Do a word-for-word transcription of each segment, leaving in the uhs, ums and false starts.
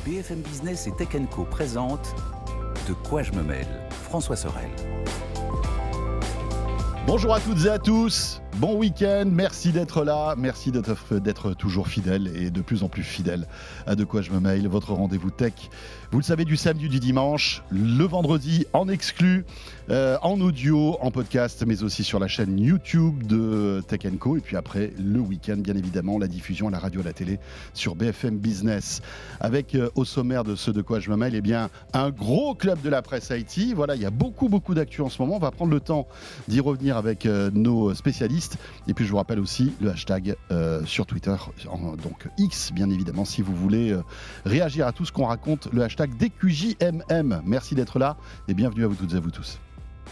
B F M Business et Tech and Co présente De quoi je me mêle, François Sorel. Bonjour à toutes et à tous, bon week-end, merci d'être là, merci d'être, d'être toujours fidèles et de plus en plus fidèles à De quoi je me mêle, votre rendez-vous tech. Vous le savez, du samedi, du dimanche, le vendredi en exclu, euh, en audio, en podcast, mais aussi sur la chaîne YouTube de Tech and Co. Et puis après, le week-end, bien évidemment, la diffusion à la radio, à la télé sur B F M Business. Avec euh, au sommaire de ce De quoi je me mêle, eh bien, un gros club de la presse I T. Voilà, il y a beaucoup, beaucoup d'actu en ce moment. On va prendre le temps d'y revenir avec euh, nos spécialistes. Et puis, je vous rappelle aussi le hashtag euh, sur Twitter, en, donc X, bien évidemment, si vous voulez euh, réagir à tout ce qu'on raconte, le hashtag D Q J M M. Merci d'être là et bienvenue à vous toutes et à vous tous.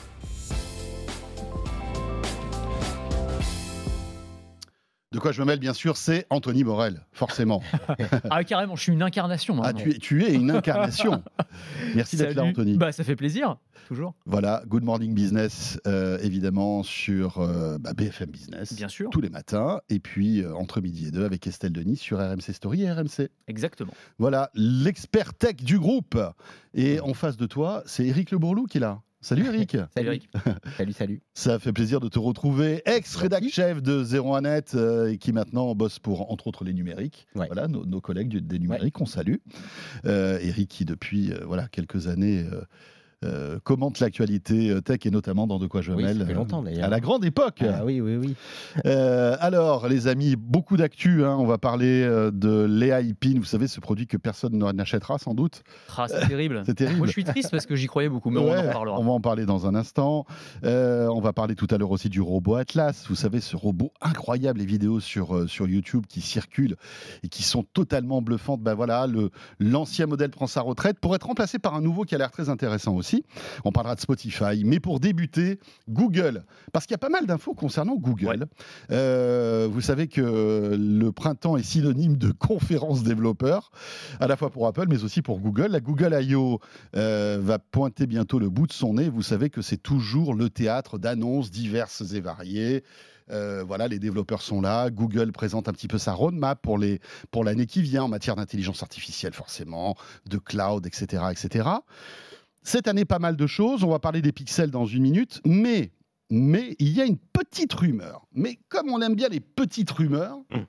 De quoi je me mêle, bien sûr, c'est Anthony Morel, forcément. Ah, carrément, je suis une incarnation. Ah, tu es, tu es une incarnation. Merci d'être là, Anthony. Bah, ça fait plaisir, toujours. Voilà, Good Morning Business, euh, évidemment, sur euh, bah, B F M Business. Bien sûr. Tous les matins. Et puis, euh, entre midi et deux, avec Estelle Denis sur R M C Story et R M C. Exactement. Voilà, l'expert tech du groupe. Et en face de toi, c'est Eric Le Bourlou qui est là. Salut Eric. Salut Eric. Salut, salut. Ça fait plaisir de te retrouver, ex-rédac chef de zéro un net euh, et qui maintenant bosse pour, entre autres, les numériques. Ouais. Voilà, nos, nos collègues du, des numériques, Ouais. on salue. Euh, Eric qui, depuis euh, voilà, quelques années, euh, euh, commente l'actualité euh, tech et notamment dans De quoi je me Oui, mêle. ça fait longtemps, d'ailleurs. À la grande époque. Ah oui, oui, oui. Euh, alors, les amis, beaucoup d'actu. Hein. On va parler euh, de Léa Ipine, vous savez, ce produit que personne n'achètera sans doute. Ah, c'est terrible. C'est terrible. Moi, je suis triste parce que j'y croyais beaucoup, mais Ouais, on en parlera. on va en parler dans un instant. Euh, on va parler tout à l'heure aussi du robot Atlas. Vous savez, ce robot incroyable, les vidéos sur, euh, sur YouTube qui circulent et qui sont totalement bluffantes. Ben voilà, le, l'ancien modèle prend sa retraite pour être remplacé par un nouveau qui a l'air très intéressant aussi. On parlera de Spotify. Mais pour débuter, Google. Parce qu'il y a pas mal d'infos concernant Google. Ouais. Euh, vous savez que le printemps est synonyme de conférence développeurs, à la fois pour Apple, mais aussi pour Google. La Google I O euh, va pointer bientôt le bout de son nez. Vous savez que c'est toujours le théâtre d'annonces diverses et variées. Euh, voilà, les développeurs sont là. Google présente un petit peu sa roadmap pour, les, pour l'année qui vient en matière d'intelligence artificielle, forcément, de cloud, et cetera, et cetera. Cette année, pas mal de choses. On va parler des pixels dans une minute, mais, mais il y a une petite rumeur. Mais comme on aime bien les petites rumeurs, mmh.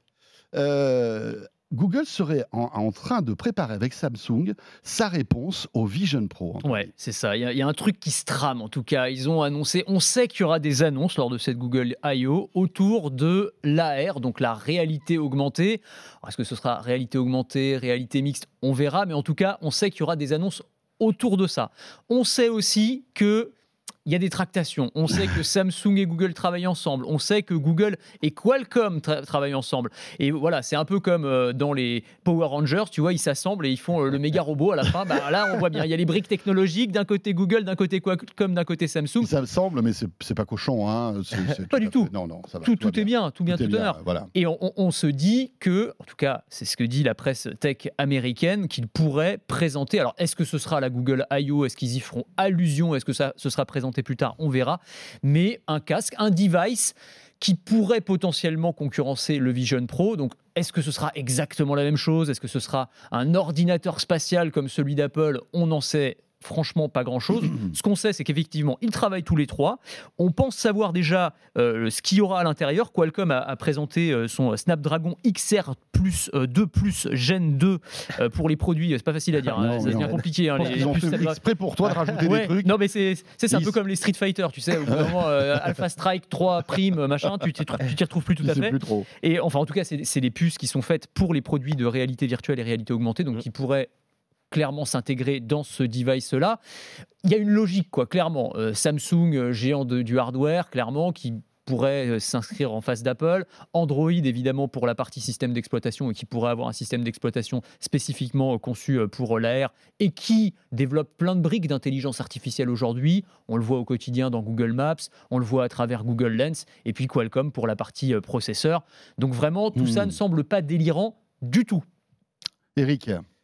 euh, Google serait en, en train de préparer avec Samsung sa réponse au Vision Pro. Ouais, c'est ça. Il y, y a un truc qui se trame, en tout cas. Ils ont annoncé, on sait qu'il y aura des annonces lors de cette Google I O autour de l'A R, donc la réalité augmentée. Alors, est-ce que ce sera réalité augmentée, réalité mixte? On verra, mais en tout cas, on sait qu'il y aura des annonces autour de ça. On sait aussi que il y a des tractations. On sait que Samsung et Google travaillent ensemble. On sait que Google et Qualcomm tra- travaillent ensemble. Et voilà, c'est un peu comme euh, dans les Power Rangers, tu vois, ils s'assemblent et ils font euh, le méga robot à la fin. Bah, là, on voit bien, il y a les briques technologiques, d'un côté Google, d'un côté Qualcomm, d'un côté Samsung. Ça me semble, mais c'est, c'est pas cochon. Hein. C'est, c'est pas tout du tout. Fait... Non, non, ça va. Tout, tout, tout est bien, tout bien, tout, tout honneur. Bien, voilà. Et on, on, on se dit que, en tout cas, c'est ce que dit la presse tech américaine, qu'ils pourraient présenter. Alors, est-ce que ce sera la Google I O? Est-ce qu'ils y feront allusion? Est-ce que ça ce sera présenté plus tard? On verra. Mais un casque, un device qui pourrait potentiellement concurrencer le Vision Pro. Donc, est-ce que ce sera exactement la même chose? Est-ce que ce sera un ordinateur spatial comme celui d'Apple? On n'en sait franchement pas grand-chose. Ce qu'on sait, c'est qu'effectivement, ils travaillent tous les trois. On pense savoir déjà euh, ce qu'il y aura à l'intérieur. Qualcomm a, a présenté euh, son Snapdragon X R plus, euh, deux plus Gen deux euh, pour les produits. C'est pas facile à dire, hein. Non, Ça devient non. compliqué. Hein, les, Ils ont les fait exprès pour toi de rajouter ouais, des trucs. Non, mais c'est, c'est, c'est un Ils... peu comme les Street Fighter, tu sais. Au bout d'un moment, euh, Alpha Strike trois Prime, machin, tu t'y, tu t'y retrouves plus tout Je à sais fait. Plus trop. Et enfin, en tout cas, c'est, c'est des puces qui sont faites pour les produits de réalité virtuelle et réalité augmentée, donc mmh. qui pourraient clairement s'intégrer dans ce device-là. Il y a une logique, quoi, clairement. Euh, Samsung, euh, géant de, du hardware, clairement, qui pourrait euh, s'inscrire en face d'Apple. Android, évidemment, pour la partie système d'exploitation et qui pourrait avoir un système d'exploitation spécifiquement euh, conçu euh, pour l'A R et qui développe plein de briques d'intelligence artificielle aujourd'hui. On le voit au quotidien dans Google Maps, on le voit à travers Google Lens et puis Qualcomm pour la partie euh, processeur. Donc vraiment, tout mmh. ça ne semble pas délirant du tout. Eric.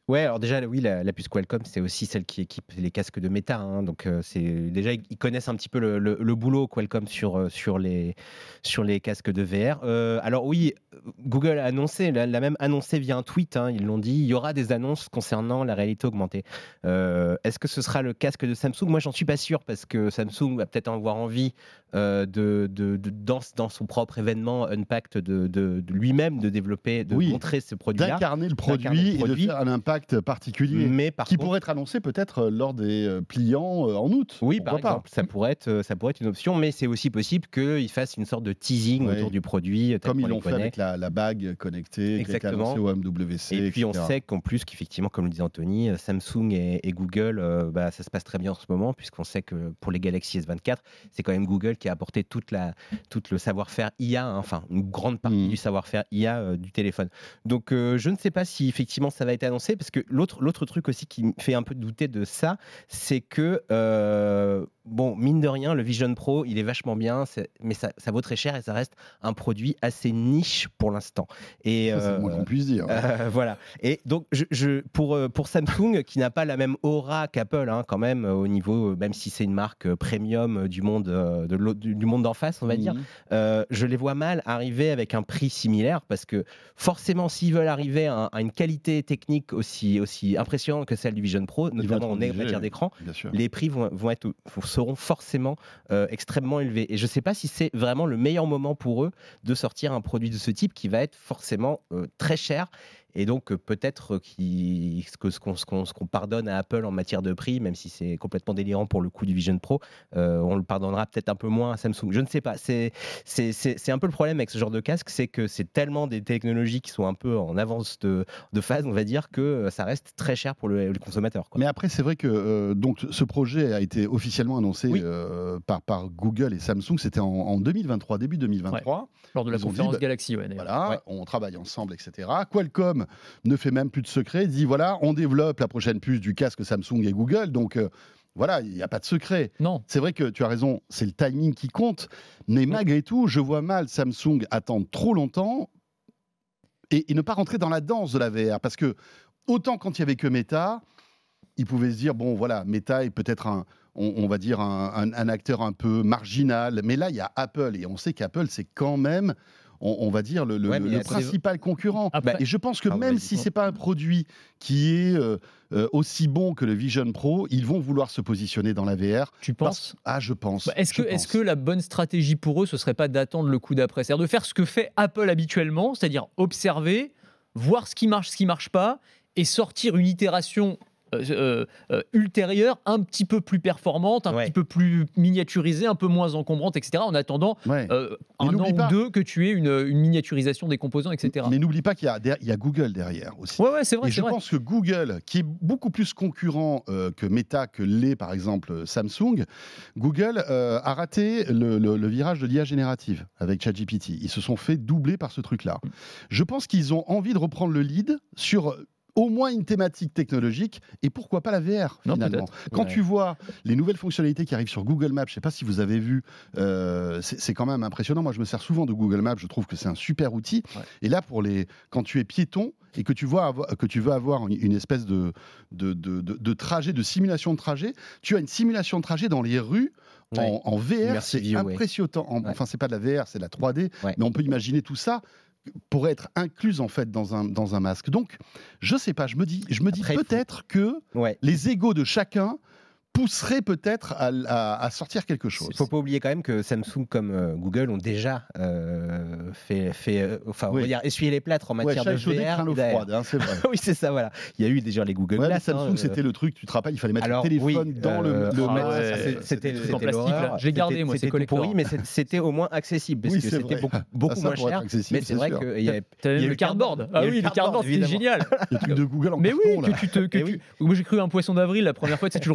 Ouais, alors déjà, oui, la, la puce Qualcomm, c'est aussi celle qui équipe les casques de Meta. Hein, donc, euh, c'est déjà, ils connaissent un petit peu le, le, le boulot Qualcomm sur, euh, sur, les, sur les casques de V R. Euh, alors oui, Google a annoncé, l'a, l'a même annoncé via un tweet. Hein, ils l'ont dit, il y aura des annonces concernant la réalité augmentée. Euh, est-ce que ce sera le casque de Samsung ? Moi, j'en suis pas sûr parce que Samsung va peut-être avoir envie euh, de, de, de dans, dans son propre événement Unpacked de, de, de lui-même de développer, de Oui, montrer ce produit-là, d'incarner le D'incarner produit, le produit. et de faire un impact particulier Mais par qui contre, pourrait être annoncé peut-être lors des euh, pliants euh, en août. oui, Pourquoi par pas. exemple, ça pourrait être, ça pourrait être une option, mais c'est aussi possible qu'ils fassent une sorte de teasing Ouais. autour du produit, tel Comme qu'on ils les l'ont fait connaît. avec la, la bague connectée qui a été Exactement. annoncée au M W C. Et puis et on cetera. sait qu'en plus, qu'effectivement, comme le disait Anthony, euh, Samsung et, et Google, euh, bah, ça se passe très bien en ce moment, puisqu'on sait que pour les Galaxy S vingt-quatre, c'est quand même Google qui a apporté toute la, tout le savoir-faire I A, hein, enfin une grande partie Mhm. du savoir-faire I A euh, du téléphone. Donc euh, je ne sais pas si effectivement ça va être annoncé, parce que l'autre, l'autre truc aussi qui me fait un peu douter de ça, c'est que, euh, bon, mine de rien, le Vision Pro, il est vachement bien, c'est- mais ça, ça vaut très cher et ça reste un produit assez niche pour l'instant. Et, Ça, c'est le euh, moins qu'on puisse dire. euh, voilà. Et donc, je, je- pour, euh, pour Samsung, qui n'a pas la même aura qu'Apple, hein, quand même, euh, au niveau, euh, même si c'est une marque euh, premium euh, du monde, euh, de l'autre- du, du monde d'en face, on va dire, Mhm. euh, je les vois mal arriver avec un prix similaire, parce que forcément, s'ils veulent arriver à, à une qualité technique aussi, aussi impressionnante que celle du Vision Pro, Ils vont notamment être en obligés, matière d'écran, Bien sûr. les prix vont, vont être, seront forcément euh, extrêmement élevés. Et je ne sais pas si c'est vraiment le meilleur moment pour eux de sortir un produit de ce type qui va être forcément euh, très cher. Et donc, euh, peut-être qu'il- que ce qu'on, ce qu'on- ce qu'on pardonne à Apple en matière de prix, même si c'est complètement délirant pour le coût du Vision Pro, euh, on le pardonnera peut-être un peu moins à Samsung. Je ne sais pas. C'est, c'est, c'est, c'est un peu le problème avec ce genre de casque, c'est que c'est tellement des technologies qui sont un peu en avance de, de phase, on va dire, que euh, ça reste très cher pour le, le consommateur, quoi. Mais après, c'est vrai que euh, donc, ce projet a été officiellement annoncé Oui. euh, par, par Google et Samsung. C'était en, en deux mille vingt-trois, début deux mille vingt-trois. Lors de la Ils ont conférence dit, bah, Galaxy, ouais, d'ailleurs. Voilà, Ouais. on travaille ensemble, et cetera. Qualcomm ne fait même plus de secret. Il dit voilà, on développe la prochaine puce du casque Samsung et Google. Donc euh, voilà, il n'y a pas de secret. Non. C'est vrai que tu as raison, c'est le timing qui compte. Mais malgré tout, je vois mal Samsung attendre trop longtemps et, et ne pas rentrer dans la danse de la V R. Parce que autant quand il n'y avait que Meta, ils pouvaient se dire bon voilà, Meta est peut-être un, on, on va dire un, un- un acteur un peu marginal. Mais là, il y a Apple et on sait qu'Apple, c'est quand même, on, on va dire, le, le- Ouais, mais le c'est- principal concurrent. Après- Et je pense que Ah, même vas-y. si c'est pas un produit qui est euh, euh, aussi bon que le Vision Pro, ils vont vouloir se positionner dans la V R. Tu Parce- penses Ah, je pense. Bah, est-ce, que, je est-ce pense. que la bonne stratégie pour eux, ce serait pas d'attendre le coup d'après ? C'est-à-dire de faire ce que fait Apple habituellement, c'est-à-dire observer, voir ce qui marche, ce qui marche pas, et sortir une itération euh, euh, euh, ultérieure, un petit peu plus performante, un Ouais. petit peu plus miniaturisée, un peu moins encombrante, et cetera, en attendant Ouais. euh, Mais un an n'oublie ou pas- deux que tu aies une, une miniaturisation des composants, et cetera. Mais n'oublie pas qu'il y a, der- il y a Google derrière aussi. Ouais, ouais, c'est vrai, Et c'est je vrai. pense que Google, qui est beaucoup plus concurrent euh, que Meta, que l'est par exemple Samsung, Google euh, a raté le, le- le virage de l'I A générative avec ChatGPT. Ils se sont fait doubler par ce truc-là. Je pense qu'ils ont envie de reprendre le lead sur euh, au moins une thématique technologique et pourquoi pas la V R Non, finalement. peut-être. Quand Ouais. tu vois les nouvelles fonctionnalités qui arrivent sur Google Maps, je ne sais pas si vous avez vu, euh, c'est c'est quand même impressionnant. Moi, je me sers souvent de Google Maps, je trouve que c'est un super outil. Ouais. Et là, pour les, quand tu es piéton et que tu, vois avo- que tu veux avoir une, une espèce de, de, de, de- de trajet, de simulation de trajet, tu as une simulation de trajet dans les rues. En, Ouais. en V R, Immersive c'est view, ouais. impressionnant. En- Ouais. Enfin, c'est pas de la V R, c'est de la trois D, Ouais. mais on peut imaginer tout ça pourrait être incluse en fait dans un, dans un masque. Donc, je sais pas, je me dis, je me dis Après, il faut- peut-être que Ouais. les égos de chacun pousseraient peut-être à, à- à sortir quelque Il chose. ne faut pas oublier quand même que Samsung comme euh, Google ont déjà euh, fait, fait euh, enfin, on Oui. va dire, essuyé les plâtres en Ouais, matière chat de échaudé, V R. craint l'eau d'A R. froide, hein, c'est vrai. Oui, c'est ça, voilà. Il y a eu déjà les Google Ouais, mais Glass. Samsung, hein, euh, c'était le truc, tu te rappelles, il fallait mettre Alors, le téléphone oui, dans euh, le, le ah masque. ouais, c'est- ouais, c'était le truc c'était en plastique, l'horreur. là. Je l'ai gardé, C'était- moi, c'est c'était tout collector. pourri, mais c'est- c'était au moins accessible parce Oui, que c'est c'était vrai. beaucoup, Ah, beaucoup ça moins pourrait être cher. accessible, Mais c'est c'est vrai sûr. qu'il y a T'as il y a même eu le cardboard. il y Ah a eu oui, le le cardboard, c'était évidemment. génial. Le truc de Google en Mais carton, oui, là. que tu te. Que Eh tu- oui. Moi, j'ai cru un poisson d'avril la première fois, tu sais, tu le reçois, puis il fallait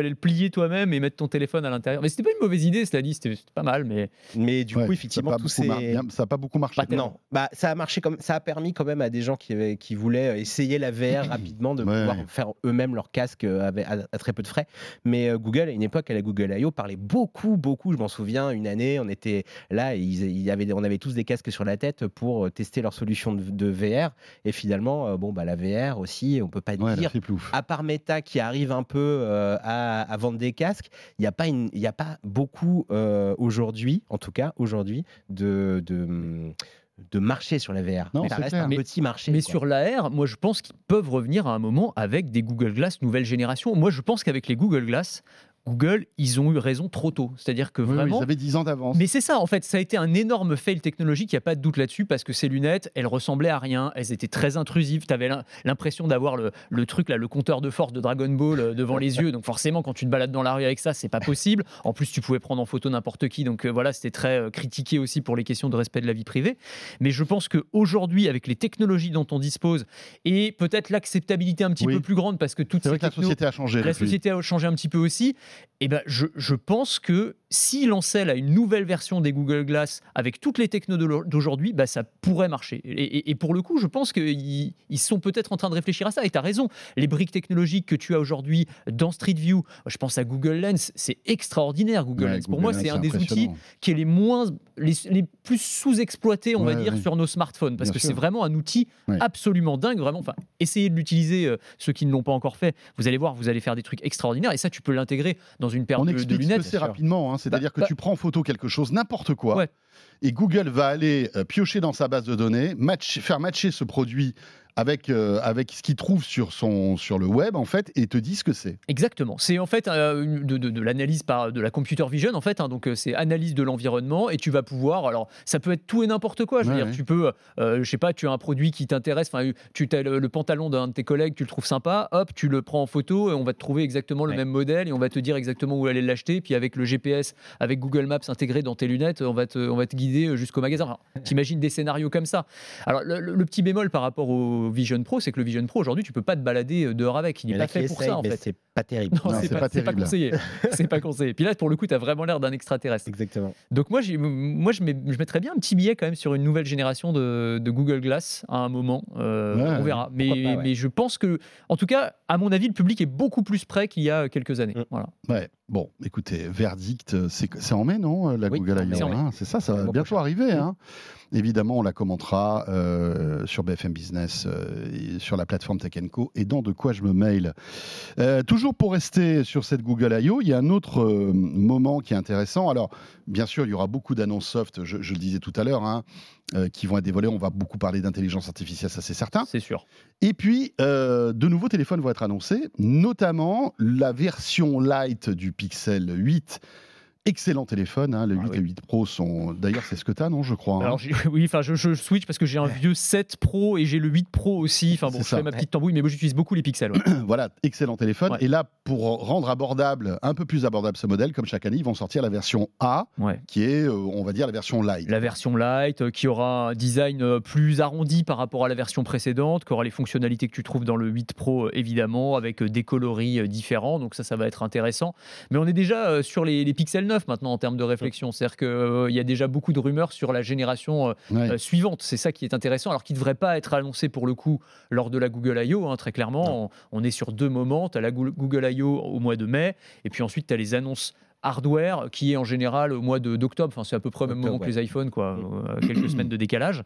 fallait le plier toi-même et mettre ton téléphone à l'intérieur. Mais c'était pas une mauvaise idée, cela dit, c'était, c'était pas mal. Mais, mais du Ouais, coup, effectivement, ça n'a pas, tous beaucoup mar- ces... bien- ça a pas beaucoup marché. Pas Non, bah, ça a marché comme ça a permis quand même à des gens qui, avaient, qui voulaient essayer la V R rapidement de Ouais. pouvoir faire eux-mêmes leur casque à, à- à très peu de frais. Mais euh, Google, à une époque, à la Google I O, parlait beaucoup, beaucoup. Je m'en souviens, une année, on était là, et ils, ils avaient, on avait tous des casques sur la tête pour tester leur solution de, de V R. Et finalement, euh, bon, bah, la V R aussi, on peut pas Ouais, la dire. fliplouf. À part Meta qui arrive un peu euh, à, à vendre des casques, il n'y a pas une, il y a pas beaucoup euh, aujourd'hui, en tout cas aujourd'hui, de, de de marché sur la V R. Non, Mais ça c'est reste clair. un Mais- petit marché. mais quoi. sur l'A R, moi je pense qu'ils peuvent revenir à un moment avec des Google Glass nouvelle génération. Moi je pense qu'avec les Google Glass, Google, ils ont eu raison trop tôt. C'est-à-dire que Oui, oui, vraiment. ils avaient dix ans d'avance. Mais c'est ça, en fait, ça a été un énorme fail technologique, il n'y a pas de doute là-dessus, parce que ces lunettes, elles ressemblaient à rien, elles étaient très intrusives, tu avais l'impression d'avoir le, le truc, là, le compteur de force de Dragon Ball euh, devant les yeux, donc forcément, quand tu te balades dans la rue avec ça, c'est pas possible. En plus, tu pouvais prendre en photo n'importe qui, donc euh, voilà, c'était très euh, critiqué aussi pour les questions de respect de la vie privée. Mais je pense qu'aujourd'hui, avec les technologies dont on dispose, et peut-être l'acceptabilité un petit Oui. peu plus grande, parce que toutes C'est ces vrai que la techno- société a changé. la depuis. société a changé un petit peu aussi. Et ben, je, je pense que s'ils lançaient là une nouvelle version des Google Glass avec toutes les technos de l'au- d'aujourd'hui, bah, ça pourrait marcher. Et, et- et pour le coup, je pense qu'ils ils sont peut-être en train de réfléchir à ça. Et tu as raison, les briques technologiques que tu as aujourd'hui dans Street View, je pense à Google Lens, c'est extraordinaire Google Ouais, Lens. Pour Google moi, Lens, c'est un des outils impressionnant. qui est les moins, les, les plus sous-exploités, on Ouais, va dire, ouais. sur nos smartphones, parce Bien que sûr. c'est vraiment un outil Ouais. absolument dingue. Vraiment, enfin, essayez de l'utiliser, euh, ceux qui ne l'ont pas encore fait. Vous allez voir, vous allez faire des trucs extraordinaires. Et ça, tu peux l'intégrer dans une paire On de, de explique ce lunettes. que c'est rapidement, hein, c'est-à-dire Bah, que bah- tu prends en photo quelque chose, n'importe quoi, Ouais. et Google va aller euh, piocher dans sa base de données, match- faire matcher ce produit avec, euh, avec ce qu'il trouve sur, son, sur le web, en fait, et te dit ce que c'est. Exactement. C'est en fait euh, une- de, de- de l'analyse par de la computer vision en fait. hein. donc euh, c'est analyse de l'environnement et tu vas pouvoir. Alors ça peut être tout et n'importe quoi. Je veux Ouais, dire, ouais. tu peux, euh, je sais pas, tu as un produit qui t'intéresse. Enfin, tu as le, le pantalon d'un de tes collègues, tu le trouves sympa. Hop, tu le prends en photo et on va te trouver exactement le Ouais. même modèle et on va te dire exactement où aller l'acheter. Puis avec le G P S, avec Google Maps intégré dans tes lunettes, on va te, on va te guider jusqu'au magasin. Alors, t'imagines des scénarios comme ça. Alors le, le- le petit bémol par rapport au Vision Pro, c'est que le Vision Pro aujourd'hui, tu peux pas te balader euh, dehors avec. Il Il y n'est en a pas fait qui pour essayent, ça en mais fait. c'est pas terrible. Non, Non, c'est c'est pas, pas c'est pas terrible. conseillé. C'est pas conseillé. Puis là, pour le coup, tu as vraiment l'air d'un extraterrestre. Exactement. Donc moi, j'ai- moi je, mets- je mettrais bien un petit billet quand même sur une nouvelle génération de, de Google Glass à un moment. Euh, Ouais, on verra. Mais, pourquoi pas, ouais. mais je pense que, en tout cas, à mon avis, le public est beaucoup plus prêt qu'il y a quelques années. Mm. Voilà. Ouais. Bon, écoutez, verdict, euh, c'est c'est en mai, non, la Oui, Google c'est en I mai, O ouais. hein, c'est ça, ça va Le mois bientôt prochain. arriver. Hein. Évidemment, on la commentera euh, sur B F M Business, euh, et sur la plateforme Tech and Co et dans De quoi je me mail. Euh, toujours pour rester sur cette Google I O, il y a un autre euh, moment qui est intéressant. Alors, bien sûr, il y aura beaucoup d'annonces soft, je, je le disais tout à l'heure, hein, euh, qui vont être dévoilées. On va beaucoup parler d'intelligence artificielle, ça c'est certain. C'est sûr. Et puis, euh, de nouveaux téléphones vont être annoncés, notamment la version light du Pixel huit. Excellent téléphone, hein, le Ah huit oui. et huit Pro sont... D'ailleurs, c'est ce que tu as, non, je crois hein. Alors, j'ai- oui, enfin, je, je switch parce que j'ai un vieux sept Pro et j'ai le huit Pro aussi. Enfin bon, C'est je ça. fais ma petite tambouille, mais moi j'utilise beaucoup les pixels. ouais. Voilà, excellent téléphone. Ouais. Et là, pour rendre abordable, un peu plus abordable ce modèle, comme chaque année, ils vont sortir la version A, Ouais. qui est, euh, on va dire, la version light. La version light euh, qui aura un design euh, plus arrondi par rapport à la version précédente, qui aura les fonctionnalités que tu trouves dans le huit Pro euh, évidemment, avec euh, des coloris euh, différents, donc ça ça va être intéressant. Mais on est déjà euh, sur les, les Pixel neuf maintenant en termes de réflexion, c'est-à-dire qu'il y a déjà beaucoup de rumeurs sur la génération euh, Ouais. euh, suivante, c'est ça qui est intéressant, alors qui ne devrait pas être annoncé pour le coup lors de la Google I O, hein, très clairement, on, on est sur deux moments, tu as la Goo- Google I O au mois de mai, et puis ensuite tu as les annonces hardware qui est en général au mois de- d'octobre, enfin, c'est à peu près au même Octobre, moment que ouais. les iPhones, quoi, Mm. euh, quelques semaines de décalage.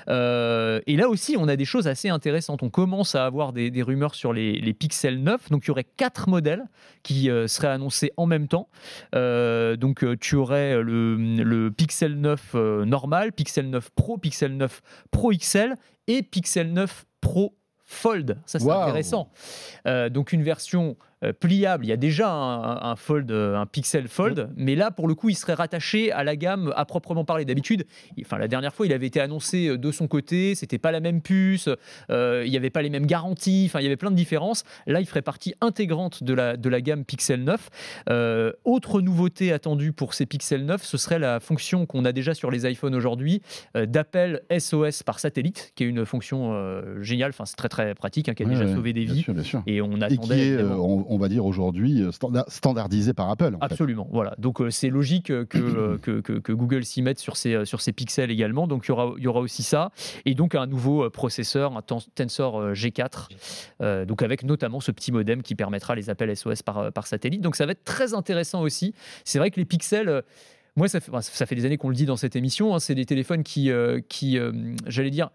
Euh, et là aussi, on a des choses assez intéressantes. On commence à avoir des, des rumeurs sur les, les Pixel neuf. Donc, il y aurait quatre modèles qui euh, seraient annoncés en même temps. Euh, donc, euh, tu aurais le, le Pixel neuf euh, normal, Pixel neuf Pro, Pixel neuf Pro X L et Pixel neuf Pro Fold. Ça, c'est Waouh. intéressant. Euh, donc, une version euh, pliable. Il y a déjà un, un Fold, euh, un Pixel Fold, mais là, pour le coup, il serait rattaché à la gamme à proprement parler. D'habitude, il- enfin, la dernière fois, il avait été annoncé euh, de son côté, c'était pas la même puce, euh, il n'y avait pas les mêmes garanties, enfin, il y avait plein de différences. Là, il ferait partie intégrante de la, de la gamme Pixel neuf. Euh, autre nouveauté attendue pour ces Pixel neuf, ce serait la fonction qu'on a déjà sur les iPhones aujourd'hui, euh, d'appel S O S par satellite, qui est une fonction euh, géniale, enfin, c'est très très pratique, hein, qui a Ouais, déjà ouais, sauvé des bien vies. sûr, bien sûr. Et on Et qui attendait. est, euh, évidemment- on, on va dire aujourd'hui, standard, standardisé par Apple. En Absolument, fait. voilà. Donc euh, c'est logique que, euh, que, que, que Google s'y mette sur ses, sur ses pixels également. Donc il y aura, il y aura aussi ça. Et donc un nouveau processeur, un Tensor G quatre, euh, donc avec notamment ce petit modem qui permettra les appels S O S par, par satellite. Donc ça va être très intéressant aussi. C'est vrai que les pixels... Euh, moi, ça fait, ça fait des années qu'on le dit dans cette émission, hein, c'est des téléphones qui, euh, qui euh, j'allais dire,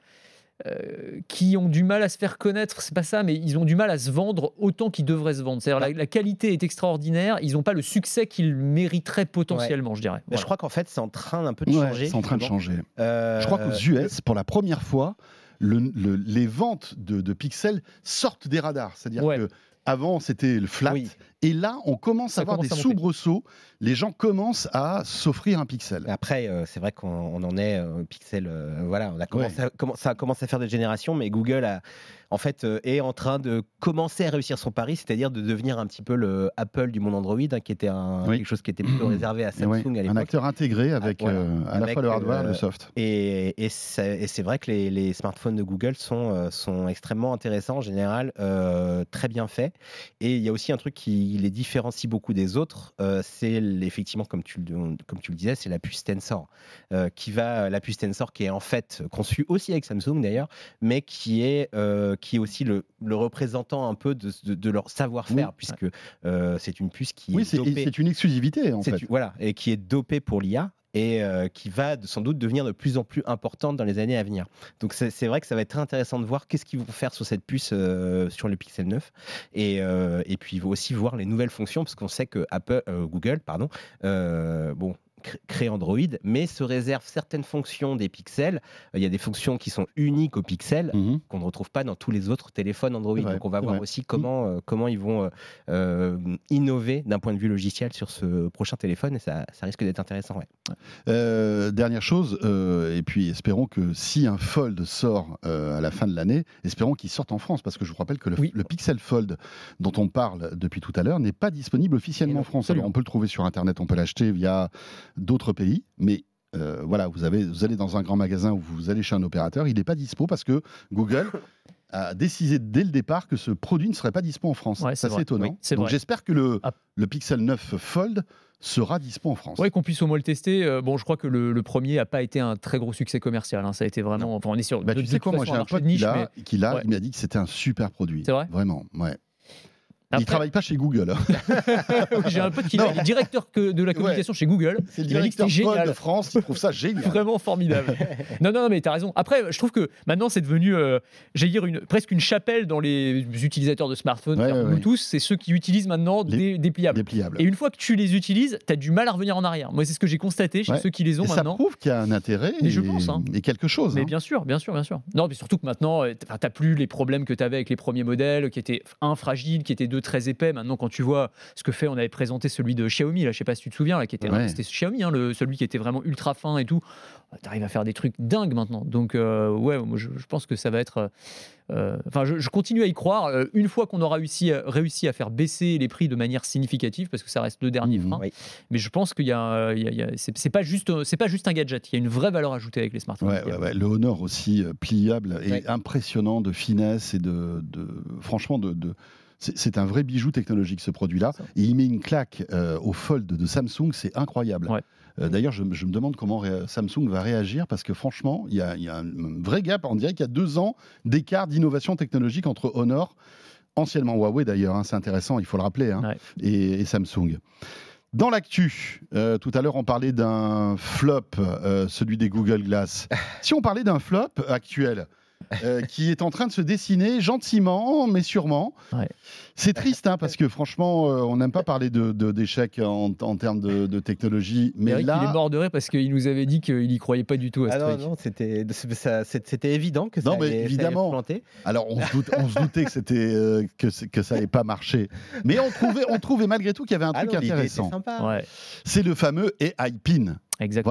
euh, qui ont du mal à se faire connaître, c'est pas ça, mais ils ont du mal à se vendre autant qu'ils devraient se vendre. C'est-à-dire la, la qualité est extraordinaire, ils n'ont pas le succès qu'ils mériteraient potentiellement, ouais. je dirais. Voilà. Je crois qu'en fait, c'est en train un peu de ouais, changer. C'est en train de changer. Euh... Je crois qu'aux U S, pour la première fois, le, le, les ventes de, de pixels sortent des radars. C'est-à-dire ouais. que avant, c'était le flat. Oui. Et là, on commence ça à avoir commence des à soubresauts. Les gens commencent à s'offrir un pixel. Après, euh, c'est vrai qu'on on en est euh, pixel. Euh, voilà, on a commencé ouais. à, comment, ça commence à faire des générations, mais Google a, en fait, euh, est en train de commencer à réussir son pari, c'est-à-dire de devenir un petit peu le Apple du monde Android, hein, qui était un, oui. quelque chose qui était plutôt réservé à Samsung oui. à l'époque. Un acteur intégré avec, ah, voilà. euh, à avec, la fois le hardware et euh, le soft. Et, et, c'est, et c'est vrai que les, les smartphones de Google sont, euh, sont extrêmement intéressants en général, euh, très bien faits. Et il y a aussi un truc qui les différencie beaucoup des autres, euh, c'est effectivement, comme tu, comme tu le disais, c'est la puce Tensor, euh, qui va, la puce Tensor qui est en fait conçue aussi avec Samsung d'ailleurs, mais qui est, euh, qui est aussi le, le représentant un peu de, de, de leur savoir-faire, oui. puisque ouais. euh, c'est une puce qui oui, est c'est, dopée. c'est une exclusivité en fait. Voilà, et qui est dopée pour l'I A. Et euh, qui va sans doute devenir de plus en plus importante dans les années à venir. Donc c'est, c'est vrai que ça va être très intéressant de voir qu'est-ce qu'ils vont faire sur cette puce euh, sur le Pixel neuf. Et, euh, et puis il faut aussi voir les nouvelles fonctions, parce qu'on sait que Apple, euh, Google, pardon, euh, bon, crée Android, mais se réserve certaines fonctions des pixels. Il y a des fonctions qui sont uniques aux pixels, mm-hmm. qu'on ne retrouve pas dans tous les autres téléphones Android. Vrai, Donc on va voir vrai. aussi comment, mm-hmm. euh, comment ils vont euh, innover d'un point de vue logiciel sur ce prochain téléphone, et ça, ça risque d'être intéressant. Ouais. Euh, dernière chose, euh, et puis espérons que si un Fold sort euh, à la fin de l'année, espérons qu'il sorte en France, parce que je vous rappelle que le, oui. le Pixel Fold dont on parle depuis tout à l'heure n'est pas disponible officiellement en France. Alors, on peut le trouver sur Internet, on peut l'acheter via d'autres pays, mais euh, voilà, vous, avez, vous allez dans un grand magasin ou vous allez chez un opérateur, il n'est pas dispo parce que Google a décidé dès le départ que ce produit ne serait pas dispo en France. Ouais, c'est, c'est étonnant. Oui, c'est Donc vrai. J'espère que le, ah. le Pixel neuf Fold sera dispo en France. Oui, qu'on puisse au moins le tester. Euh, bon, je crois que le, le premier n'a pas été un très gros succès commercial. Hein. Ça a été vraiment... Enfin, on est sur... Bah, de, tu sais quoi, moi j'ai un pote qui l'a, mais... qui l'a ouais. il m'a dit que c'était un super produit. C'est vrai ? Vraiment, ouais. Après... Il ne travaille pas chez Google. oui, j'ai un pote qui est directeur que de la communication ouais. chez Google. C'est le directeur de France, il trouve ça génial. Vraiment formidable. non, non, mais tu as raison. Après, je trouve que maintenant, c'est devenu, euh, j'allais dire, une, presque une chapelle dans les utilisateurs de smartphones. Ouais, ouais, Bluetooth, ouais. c'est ceux qui utilisent maintenant les, des, des, pliables. des pliables. Et une fois que tu les utilises, tu as du mal à revenir en arrière. Moi, c'est ce que j'ai constaté chez ouais. ceux qui les ont et maintenant. Ça prouve qu'il y a un intérêt mais et, je pense, hein. et quelque chose. Mais hein. bien sûr, bien sûr, bien sûr. Non, mais surtout que maintenant, tu n'as plus les problèmes que tu avais avec les premiers modèles, qui étaient un, fragiles, qui étaient deux, très épais. Maintenant, quand tu vois ce que fait, on avait présenté celui de Xiaomi, là, je sais pas si tu te souviens, là, qui était, ouais. c'était Xiaomi, hein, le, celui qui était vraiment ultra fin et tout. Tu arrives à faire des trucs dingues maintenant. Donc, euh, ouais, moi, je, je pense que ça va être. Enfin, euh, je, je continue à y croire. Euh, une fois qu'on aura réussi, réussi à faire baisser les prix de manière significative, parce que ça reste le dernier mmh, frein. Oui. Mais je pense qu'il y a, il y a, il y a c'est, c'est pas juste, c'est pas juste un gadget. Il y a une vraie valeur ajoutée avec les smartphones. Ouais, ouais, ouais. Le Honor aussi euh, pliable et ouais. impressionnant de finesse et de, de franchement de, de C'est, c'est un vrai bijou technologique, ce produit-là. Et il met une claque euh, au Fold de Samsung, c'est incroyable. Ouais. Euh, d'ailleurs, je, je me demande comment ré- Samsung va réagir, parce que franchement, il y a, y a un vrai gap. On dirait qu'il y a deux ans d'écart d'innovation technologique entre Honor, anciennement Huawei d'ailleurs, hein, c'est intéressant, il faut le rappeler, hein, ouais. et, et Samsung. Dans l'actu, euh, tout à l'heure on parlait d'un flop, euh, celui des Google Glass. Si on parlait d'un flop actuel, Euh, qui est en train de se dessiner gentiment, mais sûrement. Ouais. C'est triste, hein, parce que franchement, euh, on n'aime pas parler de, de, d'échecs en, en termes de, de technologie. Mais Eric, là, il est mort de rire parce qu'il nous avait dit qu'il n'y croyait pas du tout à ce ah truc. Non, non, c'était, ça, c'était évident que ça non, mais allait, évidemment. ça allait planter. Alors, on se, doute, on se doutait que, c'était, euh, que, que ça n'allait pas marcher. Mais on trouvait, on trouvait malgré tout qu'il y avait un truc ah non, intéressant. Ouais. C'est le fameux A I Pin. Exactement. Voilà.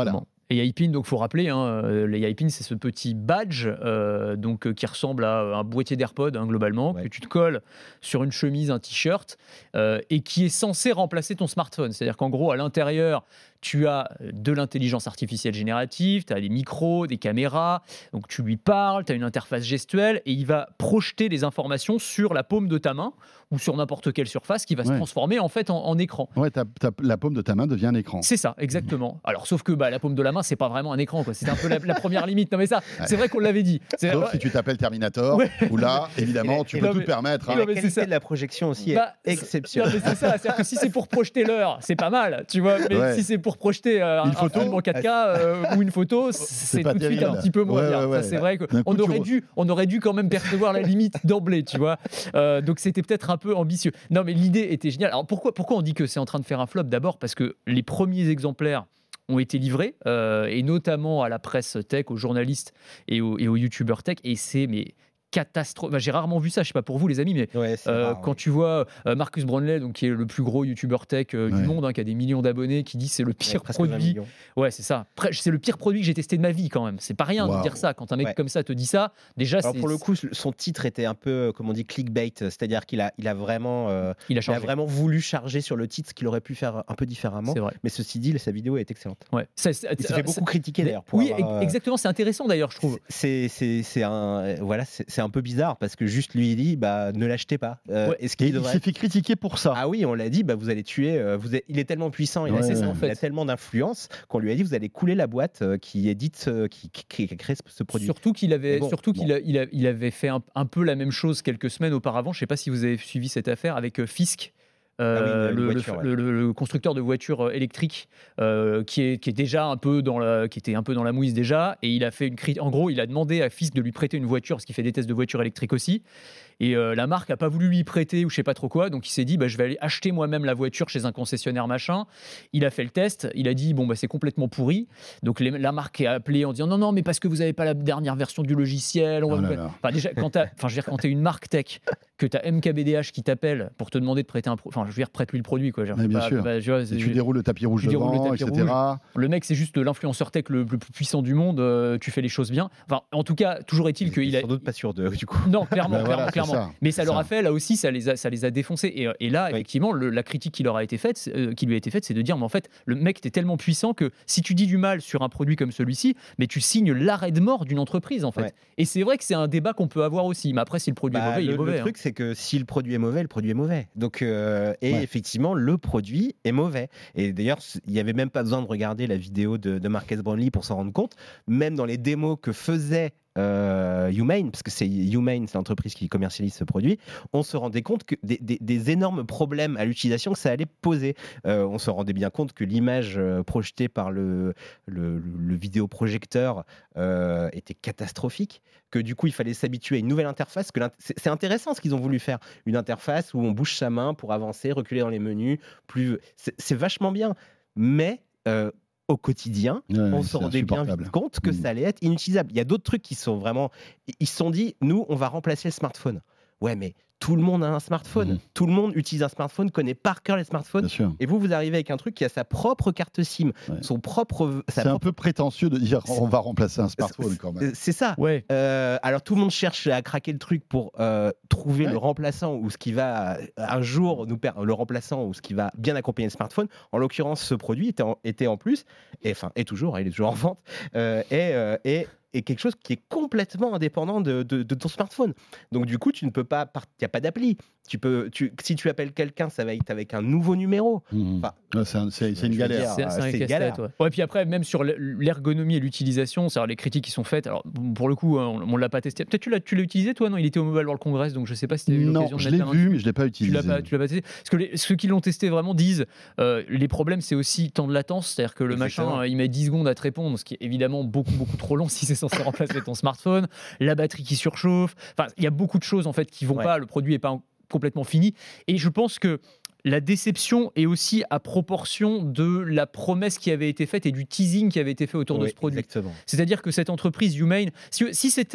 Et iPin, donc faut rappeler, hein, les iPin, c'est ce petit badge euh, donc, euh, qui ressemble à un boîtier d'AirPod hein, globalement, ouais. que tu te colles sur une chemise, un t-shirt, euh, et qui est censé remplacer ton smartphone. C'est-à-dire qu'en gros, à l'intérieur, tu as de l'intelligence artificielle générative, tu as des micros, des caméras, donc tu lui parles, tu as une interface gestuelle, et il va projeter des informations sur la paume de ta main ou sur n'importe quelle surface qui va ouais. se transformer en fait en, en écran. Ouais, t'as, t'as, la paume de ta main devient un écran. C'est ça, exactement. Mmh. Alors, sauf que bah, la paume de la main, c'est pas vraiment un écran, quoi. C'est un peu la, la première limite. Non mais ça, ouais. c'est vrai qu'on l'avait dit. C'est... Sauf ouais. si tu t'appelles Terminator, ouais. où là, évidemment, tu peux tout te permettre. Hein. La qualité c'est ça. de la projection aussi bah, est exceptionnelle. Non, mais c'est ça, c'est-à-dire que si c'est pour projeter l'heure, c'est pas mal, tu vois. Mais ouais. si c'est pour projeter euh, un, un film en quatre K euh, ou une photo, c'est, c'est tout de suite un petit peu moins ouais, bien. Ouais, ouais, ça, c'est vrai qu'on aurait dû, on aurait dû quand même percevoir la limite d'emblée, tu vois. Euh, donc c'était peut-être un peu ambitieux. Non, mais l'idée était géniale. Alors pourquoi, pourquoi on dit que c'est en train de faire un flop ? D'abord parce que les premiers exemplaires ont été livrés, euh, et notamment à la presse tech, aux journalistes et aux, et aux youtubeurs tech, et c'est mais catastrophe. Enfin, j'ai rarement vu ça, je sais pas pour vous les amis, mais ouais, euh, rare, quand ouais. tu vois euh, Marcus Brownlee, donc qui est le plus gros youtubeur tech euh, ouais. du monde, hein, qui a des millions d'abonnés, qui dit c'est le pire ouais, produit. Ouais, c'est ça. C'est le pire produit que j'ai testé de ma vie quand même. C'est pas rien wow. de dire ça. Quand un mec ouais. comme ça te dit ça, déjà. Alors c'est... pour le coup, son titre était un peu, comme on dit, clickbait, c'est-à-dire qu'il a, il a vraiment, euh, il, a il a vraiment voulu charger sur le titre ce qu'il aurait pu faire un peu différemment. C'est vrai. Mais ceci dit, sa vidéo est excellente. Ouais. Ça, ça, il s'est fait beaucoup critiquer d'ailleurs. Oui, avoir, exactement. C'est intéressant d'ailleurs, je trouve. C'est, c'est, c'est un, voilà, c'est, c'est un peu bizarre parce que juste lui il dit bah ne l'achetez pas. Euh, ouais. est-ce qu'il devrait... il s'est fait critiquer pour ça. Ah oui, on l'a dit, bah vous allez tuer. Euh, vous êtes... Il est tellement puissant, il, ouais, a, ouais, ça, en fait. il a tellement d'influence qu'on lui a dit vous allez couler la boîte euh, qui édite, euh, qui, qui, qui crée ce, ce produit. Surtout qu'il avait, bon, surtout qu'il bon. a, il a, il avait fait un, un peu la même chose quelques semaines auparavant. Je ne sais pas si vous avez suivi cette affaire avec euh, Fisk. Euh, ah oui, le, voiture, le, ouais. le, le constructeur de voitures électriques euh, qui, est, qui est déjà un peu dans la, qui était un peu dans la mouise déjà, et il a fait une cri- en gros il a demandé à Fisk de lui prêter une voiture parce qu'il fait des tests de voitures électriques aussi, et euh, la marque a pas voulu lui prêter ou je sais pas trop quoi, donc il s'est dit bah, je vais aller acheter moi-même la voiture chez un concessionnaire machin. Il a fait le test, il a dit bon bah c'est complètement pourri, donc les, la marque est appelée en disant non non mais parce que vous avez pas la dernière version du logiciel. On oh va là là. Enfin, déjà quand t'as, enfin je veux dire quand t'es une marque tech, que t'as M K B D H qui t'appelle pour te demander de prêter un, pro- enfin je veux dire prête-lui le produit quoi. Mais bien pas, sûr. Bah, vois, et tu déroules le tapis rouge devant, le tapis et cetera. Rouge. Le mec c'est juste l'influenceur tech le, le plus puissant du monde. Euh, tu fais les choses bien. Enfin en tout cas toujours est-il qu'il sans a. Sans doute pas sûr de du coup. Non clairement, bah clairement, voilà, clairement. Ça. Mais ça c'est leur ça. a fait là aussi ça les a, ça les a défoncés. Et, et là oui. effectivement le, la critique qui leur a été faite, euh, qui lui a été faite, c'est de dire mais en fait le mec était tellement puissant que si tu dis du mal sur un produit comme celui-ci, mais tu signes l'arrêt de mort d'une entreprise en fait. Ouais. Et c'est vrai que c'est un débat qu'on peut avoir aussi. Mais après si le produit bah, est mauvais, le, il est mauvais. Le hein. truc c'est que si le produit est mauvais, le produit est mauvais. Donc euh, et ouais. effectivement le produit est mauvais. Et d'ailleurs il n'y avait même pas besoin de regarder la vidéo de, de Marques Brownlee pour s'en rendre compte. Même dans les démos que faisait Euh, Humane, parce que c'est Humane, c'est l'entreprise qui commercialise ce produit, on se rendait compte que des, des, des énormes problèmes à l'utilisation que ça allait poser. Euh, on se rendait bien compte que l'image euh, projetée par le, le, le vidéoprojecteur euh, était catastrophique, que du coup il fallait s'habituer à une nouvelle interface. Que c'est, c'est intéressant ce qu'ils ont voulu faire, une interface où on bouge sa main pour avancer, reculer dans les menus, plus... c'est, c'est vachement bien, mais euh, au quotidien, ouais, on se rendait bien vite compte que mmh. ça allait être inutilisable. Il y a d'autres trucs qui sont vraiment... Ils se sont dit, nous, on va remplacer le smartphone. Ouais, mais tout le monde a un smartphone. Mmh. Tout le monde utilise un smartphone, connaît par cœur les smartphones. Et vous, vous arrivez avec un truc qui a sa propre carte SIM, ouais. son propre... Sa c'est propre... un peu prétentieux de dire on va remplacer un smartphone quand même. C'est ça. Ouais. Euh, alors tout le monde cherche à craquer le truc pour euh, trouver ouais. le remplaçant ou ce qui va un jour nous perdre le remplaçant ou ce qui va bien accompagner le smartphone. En l'occurrence, ce produit était en, était en plus, et enfin et toujours, il est toujours en vente, euh, et, euh, et et quelque chose qui est complètement indépendant de, de, de ton smartphone. Donc du coup, tu ne peux pas, il n'y a pas d'appli. Tu peux, tu, si tu appelles quelqu'un, ça va être avec un nouveau numéro. Mmh. Enfin, ouais, c'est, un, c'est, c'est une galère. C'est, c'est, c'est une galère. Ouais. Ouais, puis après, même sur l'ergonomie et l'utilisation, c'est les critiques qui sont faites. Alors pour le coup, on ne l'a pas testé. Peut-être tu l'as, tu l'as utilisé toi, non ? Il était au Mobile World Congress, donc je ne sais pas si tu as eu l'occasion non, de je l'ai vu, mais je ne l'ai pas utilisé. Tu l'as pas, tu l'as pas testé. Parce que les, ceux qui l'ont testé vraiment disent, euh, les problèmes, c'est aussi temps de latence, c'est-à-dire que le Exactement. machin, euh, il met dix secondes à te répondre, ce qui est évidemment beaucoup beaucoup trop long si c'est censé remplacer ton smartphone. La batterie qui surchauffe. Enfin, il y a beaucoup de choses en fait qui vont ouais. pas. Le produit est pas complètement fini. Et je pense que la déception est aussi à proportion de la promesse qui avait été faite et du teasing qui avait été fait autour oui, de ce produit. Exactement. C'est-à-dire que cette entreprise Humane, si, si c'était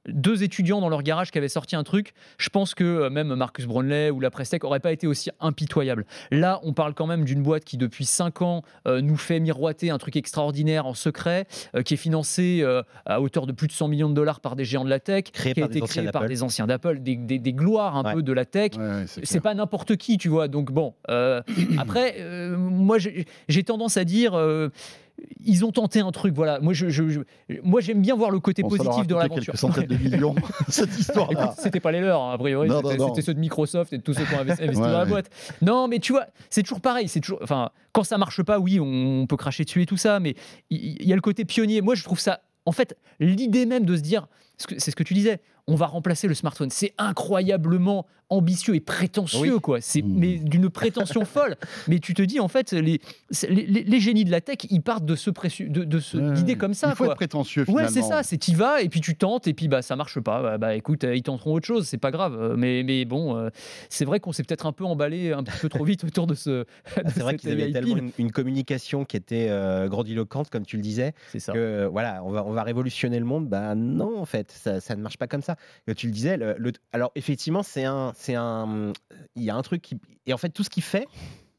deux étudiants dans leur garage qui avaient sorti un truc, je pense que euh, même Marcus Brownlee ou la presse tech n'auraient pas été aussi impitoyables. Là, on parle quand même d'une boîte qui, depuis cinq ans, euh, nous fait miroiter un truc extraordinaire en secret, euh, qui est financé euh, à hauteur de plus de cent millions de dollars par des géants de la tech, Créé qui a par été des anciens créé par d'Apple. des anciens d'Apple, des, des, des gloires un Ouais. peu de la tech. Ouais, ouais, c'est C'est clair. pas n'importe qui, tu vois. Donc bon, euh, après, euh, moi j'ai j'ai tendance à dire, euh, ils ont tenté un truc. Voilà. Moi, je, je- je- moi j'aime bien voir le côté Bon, ça leur a positif de coûté l'aventure. quelques centaines de millions, cette histoire-là. Écoute, c'était pas les leurs, hein, a priori, Non, c'était non, non. c'était ceux de Microsoft et de tous ceux qui ont investi, investi Ouais, dans la ouais. boîte. Non, mais tu vois, c'est toujours pareil. C'est toujours, enfin, quand ça marche pas, oui, on peut cracher dessus et tout ça, mais il il y, a le côté pionnier. Moi, je trouve ça, en fait, l'idée même de se dire, ce que- c'est ce que tu disais, on va remplacer le smartphone. C'est incroyablement ambitieux et prétentieux, Oui. quoi. C'est Mmh. mais d'une prétention folle. Mais tu te dis, en fait, les, c'est- les, les- les génies de la tech, ils partent de ce précieux, de, de ce, Ouais, d'idées ouais. comme ça, Il faut quoi. être prétentieux, Ouais, finalement. c'est ça, c'est t'y vas et puis tu tentes et puis bah ça marche pas. Bah, bah, écoute, euh, ils tenteront autre chose, c'est pas grave. Euh, Mais, mais bon, euh, c'est vrai qu'on s'est peut-être un peu emballé un petit peu trop vite autour de ce. de Ah, c'est vrai cette qu'ils avaient A I tellement pin. une, une communication qui était euh, grandiloquente, comme tu le disais, C'est ça. que euh, voilà, on va, on va révolutionner le monde. Bah non, en fait, ça, ça ne marche pas comme ça. Que tu le disais, le, le- alors effectivement, c'est un, c'est un, il y a un truc qui, et en fait, tout ce qu'il fait,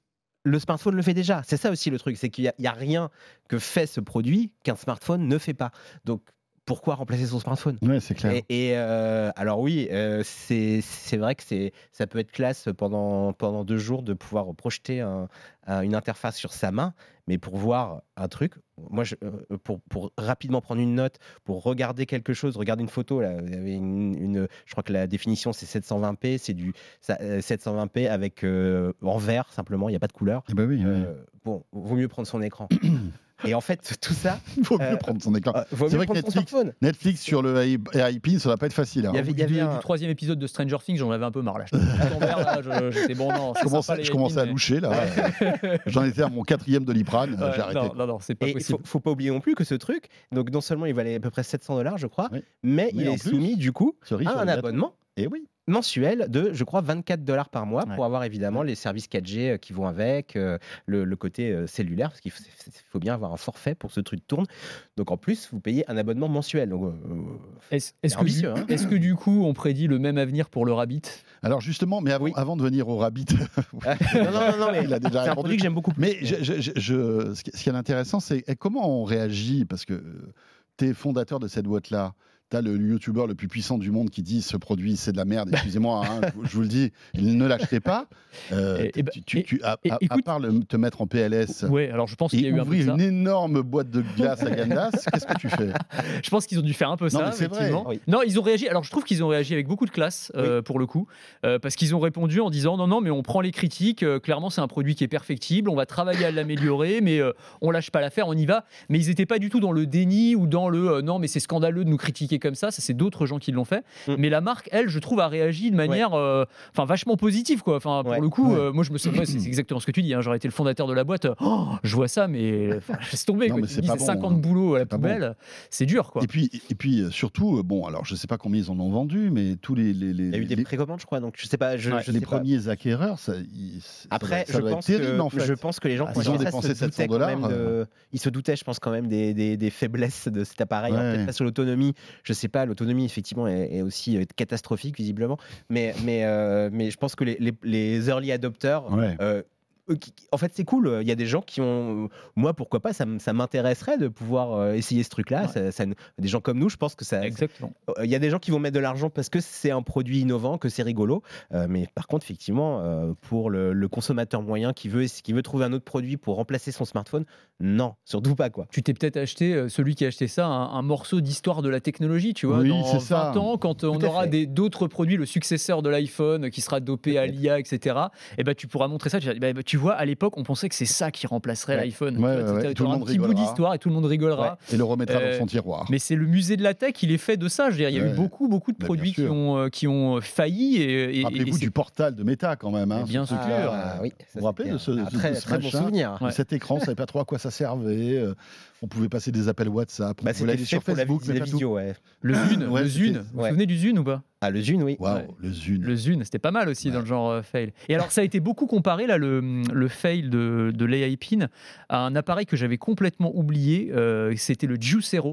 le smartphone le fait déjà. C'est ça aussi le truc, c'est qu'il n'y a, a rien que fait ce produit qu'un smartphone ne fait pas. Donc pourquoi remplacer son smartphone? Ouais, c'est clair. Et, et, euh, alors oui, euh, c'est c'est vrai que c'est ça peut être classe pendant pendant deux jours de pouvoir projeter un- un- une interface sur sa main, mais pour voir un truc, moi je, euh, pour pour rapidement prendre une note, pour regarder quelque chose, regarder une photo là, il y avait une, une- je crois que la définition c'est sept cent vingt p, c'est du ça, euh, sept cent vingt p avec euh, en vert simplement, il n'y a pas de couleur. Eh ben oui, ouais. Euh, bon, vaut mieux prendre son écran. Et en fait, tout ça, Il faut mieux euh, prendre son écran. euh, vaut C'est mieux vrai que prendre son Netflix- smartphone. Netflix sur le A I pin, ça va pas être facile. hein. Il y avait- Au bout du, un- du troisième épisode de Stranger Things, j'en avais un peu marre là. J'étais tout en vert, là, je- J'étais bon, non. Je c'est commençais, sympa, les je commençais à épines, loucher là. J'en étais à mon quatrième Doliprane. mais- J'ai Ouais, arrêté. non, non, non, c'est pas Et il possible. faut, faut pas oublier non plus que ce truc, donc non seulement il valait à peu près sept cents dollars, je crois, Oui. mais, Mais il en est plus, soumis du coup Cerise à sur un le gâteau. abonnement Et oui. mensuel de, je crois, vingt-quatre dollars par mois Ouais. pour avoir évidemment les services quatre G euh, qui vont avec, euh, le, le côté euh, cellulaire, parce qu'il faut, c'est- faut bien avoir un forfait pour que ce truc tourne. Donc en plus, vous payez un abonnement mensuel. Donc, euh, Est-ce est-ce c'est que, du- ambitieux, hein. est-ce que du coup, on prédit le même avenir pour le Rabbit? Alors justement, mais avant, Oui. avant de venir au Rabbit, ah, non, non, non, non, mais il a déjà c'est un répondu. produit que j'aime beaucoup. Mais je, je- je- je- ce qui ce qui est intéressant, c'est eh, comment on réagit, parce que tu es fondateur de cette boîte-là. Tu as le youtubeur le plus puissant du monde qui dit ce produit c'est de la merde, excusez-moi, hein, je, je vous le dis, il ne l'achetez pas. Euh, Et- et bah- tu, tu- et- tu- à, et à- à écoute- part le- te mettre en P L S Ouais, alors je pense qu'il y a et eu un peu de ouvrir ça. une énorme boîte de glace à Gandas, qu'est-ce que tu fais? Je pense qu'ils ont dû faire un peu ça. mais c'est vrai. effectivement. Oui. Non, ils ont réagi. Alors, je trouve qu'ils ont réagi avec beaucoup de classe euh, pour le coup, euh, parce qu'ils ont répondu en disant non, non, mais on prend les critiques. euh, clairement, c'est un produit qui est perfectible. On va travailler à l'améliorer, mais euh, on lâche pas l'affaire, on y va. Mais ils n'étaient pas du tout dans le déni ou dans le euh, non, mais c'est scandaleux de nous critiquer comme ça. Ça, c'est d'autres gens qui l'ont fait. Mm. Mais la marque, elle, je trouve, a réagi de manière, euh, enfin, vachement positive, quoi. Enfin, pour Ouais. le coup, Ouais. euh, moi, je me sens, ouais, c'est c'est exactement ce que tu dis. Hein, j'aurais été le fondateur de la boîte. Oh, je vois ça, mais enfin, laisse tomber. Non, quoi. mais Tu c'est me dis, pas c'est bon, cinquante hein. boulots à la C'est pas bon. poubelle. C'est dur, quoi. Et puis, et puis euh, surtout, euh, bon, alors je sais pas combien ils en ont vendu, mais tous les, les, les, Il y a eu des les- précommandes, je crois, donc je sais pas. Je, Ouais, je les sais pas. premiers acquéreurs, ça, ils- ça Après, doit- ça je, doit être pense terrible, que, en fait. je pense que les gens Ah, qui ils ont achetaient ça dépensé se sept cents doutaient quand dollars, même de- Ils se doutaient, je pense, quand même des, des- des faiblesses de cet appareil. Alors, Ouais. peut-être pas sur l'autonomie. Je sais pas, l'autonomie, effectivement, est, est aussi euh, catastrophique, visiblement. Mais, mais, euh, mais je pense que les, les- les early adopters. Ouais. euh, eux qui- qui- en fait, c'est cool. Il y a des gens qui ont. Moi, pourquoi pas, ça, m- ça m'intéresserait de pouvoir euh, essayer ce truc-là. Ouais. Ça- ça nous- des gens comme nous, je pense que ça. Exactement. Il y a des gens qui vont mettre de l'argent parce que c'est un produit innovant, que c'est rigolo. Euh, mais par contre, effectivement, euh, pour le, le consommateur moyen qui veut, qui veut trouver un autre produit pour remplacer son smartphone, non, surtout pas, quoi. Tu t'es peut-être acheté, euh, celui qui a acheté ça, un, un morceau d'histoire de la technologie, tu vois. Oui, dans c'est ça. vingt ans, quand euh, on Tout à aura fait. des- d'autres produits, le successeur de l'iPhone euh, qui sera dopé à Peut-être. l'I A, et cetera, et ben tu pourras montrer ça. Tu, vas dire, bah, bah, tu vois, à l'époque, on pensait que c'est ça qui remplacerait Ouais. l'iPhone. Ouais, Tu vois, ouais, tu- ouais. tu Tout le auras un monde petit bout rigolera. d'histoire et tout le monde rigolera. Et le remettra Euh, dans son tiroir. Mais c'est le musée de la tech, il est fait de ça. Je veux dire, il y a Ouais. eu beaucoup, beaucoup de Bah, produits bien qui sûr. ont, euh, qui ont failli. Et, et- et Rappelez-vous c'est- du portal de Meta quand même. Hein, Mais bien ce sûr. truc-là. Ah, oui, ça, Vous vous rappelez de ce, c'était un de très, ce très bon machin souvenir. Ouais. Cet écran, on savait pas trop à quoi ça servait. euh, On pouvait passer des appels WhatsApp. On Bah, pouvait c'était aller fait sur pour la, Facebook, vis- la mais pas tout. vidéo, ouais. Le Zune, Ouais, le c'était- Zune. Vous vous ouais. souvenez du Zune ou pas? Ah, le Zune, oui. Waouh, Ouais. le Zune. Le Zune, c'était pas mal aussi Ouais. dans le genre euh, fail. Et alors, ça a été beaucoup comparé, là, le, le fail de, de l'A I Pin, à un appareil que j'avais complètement oublié. euh, c'était le Juicero.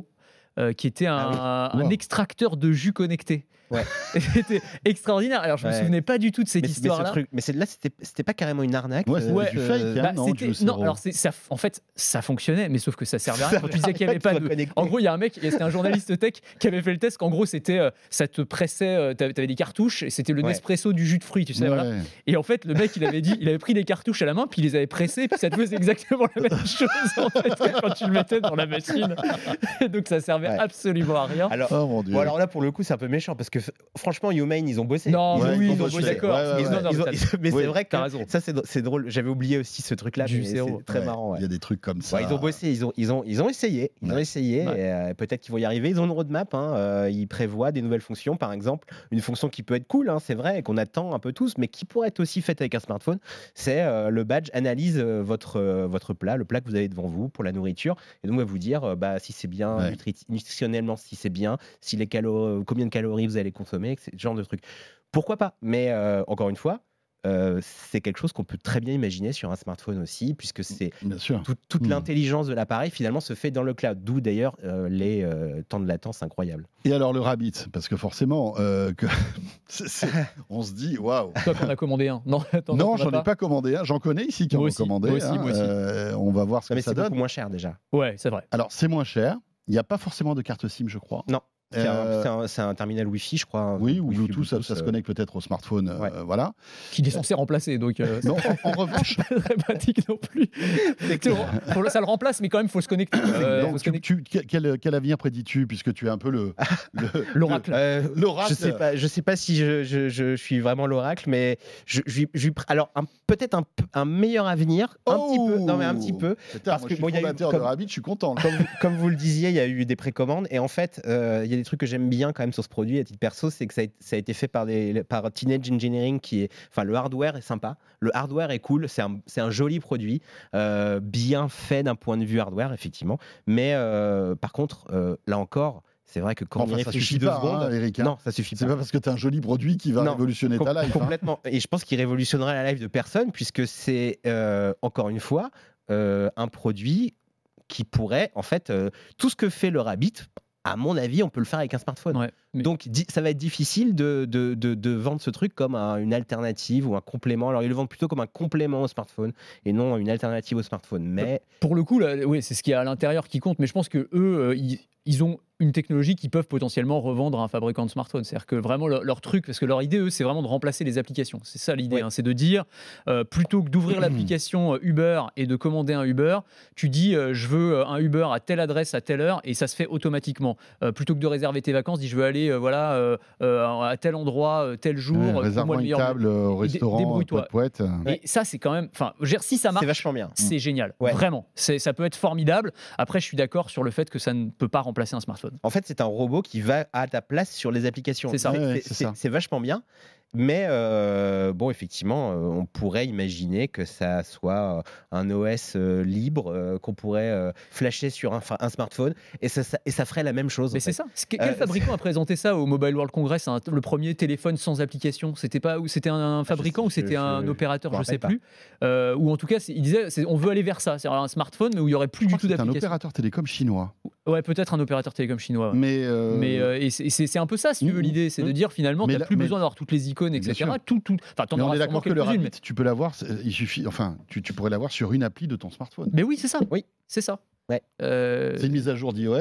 euh, qui était un, Ah oui. un Wow. extracteur de jus connecté. Ouais. Et c'était extraordinaire. Alors je me Ouais. souvenais pas du tout de cette Mais, mais ce histoire-là. truc, mais c'est- là, c'était c'était pas carrément une arnaque. Ouais, c'était Ouais. du euh, fake, hein, Bah, non, c'était- du non, zéro. alors c'est ça. En fait, ça fonctionnait, mais sauf que ça servait à Ça rien. Quand tu disais qu'il n'y avait pas de. connecté. En gros, il y a un mec, et c'était un journaliste tech qui avait fait le test. Qu'en gros, c'était, euh, ça te pressait, euh, t'avais, t'avais des cartouches, et c'était le Ouais. Nespresso du jus de fruits, tu sais. Voilà. Ouais. Et en fait, le mec, il avait dit, il avait pris des cartouches à la main, puis il les avait pressées, puis ça te faisait exactement la même chose en fait quand tu le mettais dans la machine. Et donc ça servait Ouais. absolument à rien. Alors, Oh mon dieu. bon, alors là, pour le coup, c'est un peu méchant parce que f- franchement, Humane, ils ont bossé. Non, ils mais ont, oui, ils ils ont bossé. bossé, d'accord. Ouais, ouais, Ils ont- ouais. ils ont- ils ont- mais Oui, c'est vrai que t'as raison. ça, c'est dr- c'est drôle. J'avais oublié aussi ce truc-là. Du mais zéro. C'est très Ouais, marrant. Il ouais. y a des trucs comme ça. Ouais, ils ont bossé, ils ont, ils ont, ils ont essayé, ils ont Ouais. essayé. Ouais. Et, euh, peut-être qu'ils vont y arriver. Ils ont une roadmap. Hein, euh, ils prévoient des nouvelles fonctions, par exemple, une fonction qui peut être cool, hein, c'est vrai, et qu'on attend un peu tous, mais qui pourrait être aussi faite avec un smartphone. C'est euh, le badge analyse euh, votre euh, votre plat, le plat que vous avez devant vous pour la nourriture, et donc va vous dire euh, bah si c'est bien Ouais. nutri- nutritionnellement, si c'est bien, si les calo- combien de calories vous allez consommer, ce genre de trucs. Pourquoi pas? Mais euh, encore une fois. euh, c'est quelque chose qu'on peut très bien imaginer sur un smartphone aussi, puisque c'est Bien sûr. tout- toute Mm. l'intelligence de l'appareil finalement se fait dans le cloud, d'où d'ailleurs euh, les euh, temps de latence incroyables. Et alors le Rabbit, parce que forcément, euh, que c'est- c'est- on se dit waouh. Toi, qu'on a commandé un. Non, attends, Non, on a j'en ai pas commandé un. J'en connais ici qui en Moi ont aussi, commandé. moi aussi, hein. moi aussi. Euh, on va voir ce Non, que mais ça c'est beaucoup donne. moins cher déjà. Ouais, c'est vrai. Alors c'est moins cher. Il n'y a pas forcément de carte SIM, je crois. Non. C'est un- Euh, c'est un, c'est un terminal Wi-Fi, je crois. Oui, ou Wi-Fi, Bluetooth, ça, ça se euh, connecte peut-être au smartphone. euh, Ouais. Voilà. Qui est censé remplacer, donc euh, Non, en, en revanche, c'est pas très pratique non plus. Tu vois, faut le- ça le remplace, mais quand même, il faut se connecter. Euh, donc, faut se tu- connecter. tu- quel, quel avenir prédis-tu, puisque tu es un peu le, le- L'oracle. Euh, L'oracle. Je sais pas, je sais pas si je, je- je suis vraiment l'oracle, mais je, je, lui- je lui pr- alors un- peut-être un, p- un meilleur avenir, un petit peu, non mais un petit peu. Putain, parce moi, que, je suis bon, il y a eu fondateur comme- de Rabbit, je suis content. là. Comme, comme vous le disiez, il y a eu des précommandes et en fait, euh, il y a des trucs que j'aime bien quand même sur ce produit à titre perso, c'est que ça a, ça a été fait par, des, par Teenage Engineering, qui est, enfin le hardware est sympa, le hardware est cool, c'est un, c'est un joli produit, euh, bien fait d'un point de vue hardware effectivement, mais euh, par contre, euh, là encore. C'est vrai que quand Enfin, on y ça réfléchit suffit deux pas, secondes, hein, Eric, hein. non, ça suffit C'est pas. pas parce que tu as un joli produit qui va Non, révolutionner Com- ta life. hein. Complètement. Et je pense qu'il révolutionnera la life de personne, puisque c'est, euh, encore une fois, euh, un produit qui pourrait, en fait, euh, tout ce que fait le Rabbit, à mon avis, on peut le faire avec un smartphone. Ouais, mais- Donc, di- ça va être difficile de, de, de- de vendre ce truc comme un- une alternative ou un complément. Alors, ils le vendent plutôt comme un complément au smartphone et non une alternative au smartphone. Mais Pour le coup, là, oui, c'est ce qu'il y a à l'intérieur qui compte, mais je pense que eux, euh, ils, ils ont une technologie qu'ils peuvent potentiellement revendre à un fabricant de smartphone. C'est-à-dire que vraiment leur, leur truc, parce que leur idée, eux, c'est vraiment de remplacer les applications. C'est ça l'idée, Ouais. hein, c'est de dire, euh, plutôt que d'ouvrir l'application euh, Uber et de commander un Uber, tu dis, euh, je veux euh, un Uber à telle adresse à telle heure, et ça se fait automatiquement. Euh, plutôt que de réserver tes vacances, dis, je veux aller, euh, voilà, euh, euh, à tel endroit, euh, tel jour, Ouais, euh, trouve-moi réserve-moi le une meilleur- table euh, au Et dé- restaurant, débrouille-toi. poète poète. Et ça, c'est quand même, enfin, je veux dire, si ça marche, c'est vachement bien. c'est génial, Ouais. vraiment. C'est, ça peut être formidable. Après, je suis d'accord sur le fait que ça ne peut pas remplacer un smartphone. En fait, c'est un robot qui va à ta place sur les applications. C'est ça. Ouais, ouais, C'est- c'est c'est ça. c'est vachement bien. Mais euh, bon, effectivement, euh, on pourrait imaginer que ça soit euh, un O S euh, libre euh, qu'on pourrait euh, flasher sur un, fa- un smartphone et ça, ça- et ça ferait la même chose. en Mais fait. c'est ça. C'est- Quel Euh, fabricant a présenté ça au Mobile World Congress, un- le premier téléphone sans application? C'était pas, ou c'était un, un fabricant sais- ou c'était je- un je- opérateur, je me je sais rappelle plus. Euh, ou en tout cas, c'est- il disait, c'est- on veut aller vers ça, c'est un smartphone mais où il y aurait plus Je du crois que tout c'est un d'application. opérateur télécom chinois. Ouais, peut-être un opérateur télécom chinois. ouais. Mais, euh, Mais euh, et c'est- c'est c'est un peu ça, si tu veux, Mmh, l'idée, c'est de mmh. dire finalement, Mais tu n'as là- plus mais- besoin d'avoir toutes les icônes, Bien et cetera. sûr. Tout, tout. Enfin, t'en mais on auras est sûrement d'accord que le quelques-unes, Rabbit, tu peux l'avoir. c'est- Il suffit. Enfin, tu, tu pourrais l'avoir sur une appli de ton smartphone. Mais oui, c'est ça. Oui. C'est ça. Ouais. Euh, C'est une mise à jour d'iOS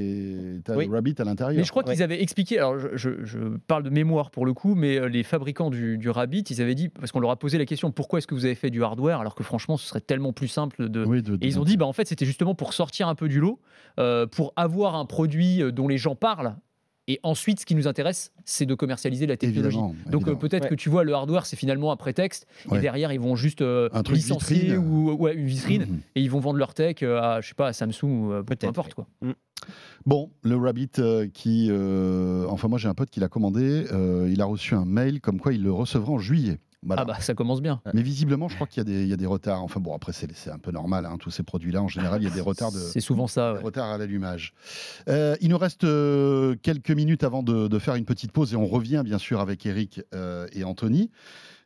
et tu as Oui. le Rabbit à l'intérieur. Mais je crois Ouais. qu'ils avaient expliqué, alors je, je- je parle de mémoire pour le coup, mais euh, les fabricants du, du Rabbit, ils avaient dit, parce qu'on leur a posé la question, pourquoi est-ce que vous avez fait du hardware, alors que franchement, ce serait tellement plus simple de... Oui, de- de- Et ils ont dit, bah, en fait, c'était justement pour sortir un peu du lot, euh, pour avoir un produit euh, dont les gens parlent. Et ensuite, ce qui nous intéresse, c'est de commercialiser la technologie. Évidemment, Donc euh, évidemment. peut-être Ouais. que tu vois, le hardware, c'est finalement un prétexte, Ouais. et derrière, ils vont juste euh, Un truc licencier vitrine. ou ouais, une vitrine, Mhm. et ils vont vendre leur tech euh, à, je sais pas, à Samsung ou euh, peu Peut-être, importe. ouais. Quoi. Bon, le Rabbit euh, qui. euh, enfin, moi, j'ai un pote qui l'a commandé. euh, il a reçu un mail comme quoi il le recevra en juillet. Voilà. Ah bah, ça commence bien. Mais visiblement, je crois qu'il y, a des- il y a des retards. Enfin, bon, après, c'est c'est un peu normal. hein, tous ces produits-là, en général, il y a des retards de. C'est souvent ça. Des ouais. retards à l'allumage. Euh, il nous reste euh, quelques minutes avant de, de faire une petite pause et on revient bien sûr avec Eric euh, et Anthony.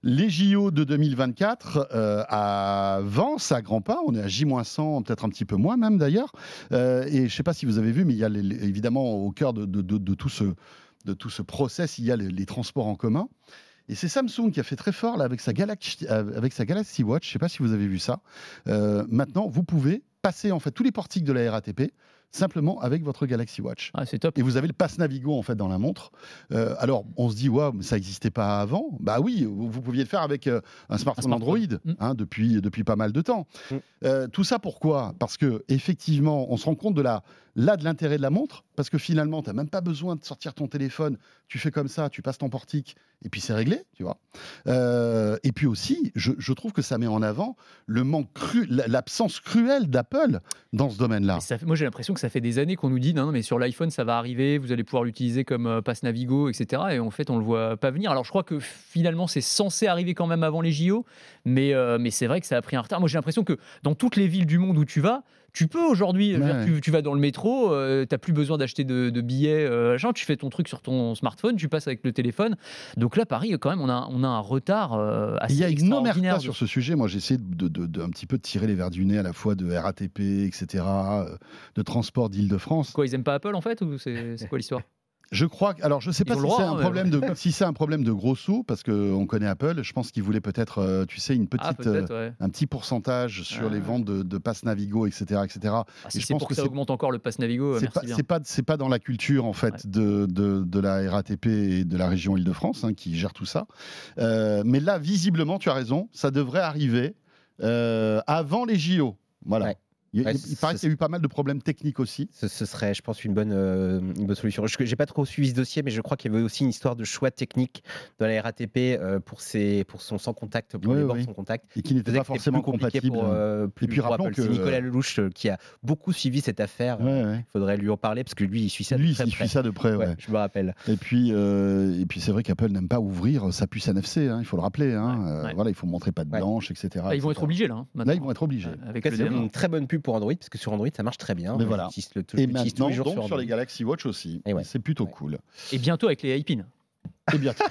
Les J O de deux mille vingt-quatre euh, avancent à grands pas. On est à J moins cent, peut-être un petit peu moins même d'ailleurs. Euh, et je ne sais pas si vous avez vu, mais il y a les, les, évidemment au cœur de, de, de, de, tout ce, de tout ce process, il y a les, les transports en commun. Et c'est Samsung qui a fait très fort là, avec, sa Galaxy, avec sa Galaxy Watch. Je ne sais pas si vous avez vu ça. Euh, maintenant, vous pouvez passer en fait tous les portiques de la R A T P simplement avec votre Galaxy Watch. Ah, c'est top. Et vous avez le pass Navigo en fait dans la montre. Euh, alors on se dit waouh, mais ça n'existait pas avant. Bah oui, vous, vous pouviez le faire avec euh, un smartphone, un smartphone. Android mmh. hein, depuis depuis pas mal de temps. Mmh. Euh, tout ça pourquoi ? Parce que effectivement, on se rend compte de la là de l'intérêt de la montre, parce que finalement, tu n'as même pas besoin de sortir ton téléphone. Tu fais comme ça, tu passes ton portique et puis c'est réglé, tu vois. Euh, et puis aussi, je, je trouve que ça met en avant le manque cru, l'absence cruelle d'Apple dans ce domaine-là. Ça fait, moi, j'ai l'impression que ça fait des années qu'on nous dit non, non mais sur l'iPhone ça va arriver, vous allez pouvoir l'utiliser comme euh, passe Navigo, et cetera. Et en fait on le voit pas venir. Alors je crois que finalement c'est censé arriver quand même avant les J O, mais euh, mais c'est vrai que ça a pris un retard. Moi j'ai l'impression que dans toutes les villes du monde où tu vas, tu peux aujourd'hui, ouais. tu, tu vas dans le métro, euh, tu n'as plus besoin d'acheter de, de billets, euh, genre, tu fais ton truc sur ton smartphone, tu passes avec le téléphone. Donc là, Paris, quand même, on a, on a un retard euh, assez extraordinaire. Il y a une omerta sur ce sujet. Moi, j'ai essayé de, de, de, un petit peu de tirer les verres du nez à la fois de R A T P, et cetera, de transport d'Île-de-France. Quoi, ils n'aiment pas Apple, en fait, ou c'est, c'est quoi l'histoire ? Je crois que, alors je sais pas si, droit, c'est un hein, problème de, si c'est un problème de gros sous, parce qu'on connaît Apple. Je pense qu'ils voulaient peut-être, euh, tu sais, une petite, ah, euh, ouais. un petit pourcentage sur ah. les ventes de, de pass Navigo, et cetera, et cetera. Ah, si et je c'est pense pour que, que ça augmente encore le pass Navigo, c'est merci pas, bien. C'est pas, c'est pas dans la culture en fait ouais. de, de, de la R A T P et de la région Île-de-France hein, qui gère tout ça. Euh, mais là, visiblement, tu as raison, ça devrait arriver euh, avant les J O. Voilà. Ouais. Il, ouais, il paraît qu'il y a eu pas mal de problèmes techniques aussi. Ce, ce serait, je pense, une bonne, euh, une bonne solution. Je n'ai pas trop suivi ce dossier, mais je crois qu'il y avait aussi une histoire de choix technique dans la R A T P euh, pour, ses, pour son sans contact, pour oui, les bords oui. sans contact. Et qui n'était pas forcément plus compatible. Pour, euh, plus et puis rappelons que... C'est Nicolas Lelouch euh, qui a beaucoup suivi cette affaire. Il ouais, ouais. faudrait lui en parler parce que lui, il suit ça lui, de très il près. Lui, il suit ça de près, ouais. ouais. Je me rappelle. Et puis, euh, et puis c'est vrai qu'Apple n'aime pas ouvrir sa puce N F C, hein, il faut le rappeler. Hein. Ouais, euh, ouais. Voilà, il faut montrer patte blanche, et cetera. Là, ils vont être obligés, là. Là, ils vont être obligés. Avec une très bonne pub pour Android, parce que sur Android, ça marche très bien. Mais voilà. Le, et maintenant, donc, sur, sur les Galaxy Watch aussi. Et ouais. C'est plutôt ouais. cool. Et bientôt avec les iPins. Et bientôt.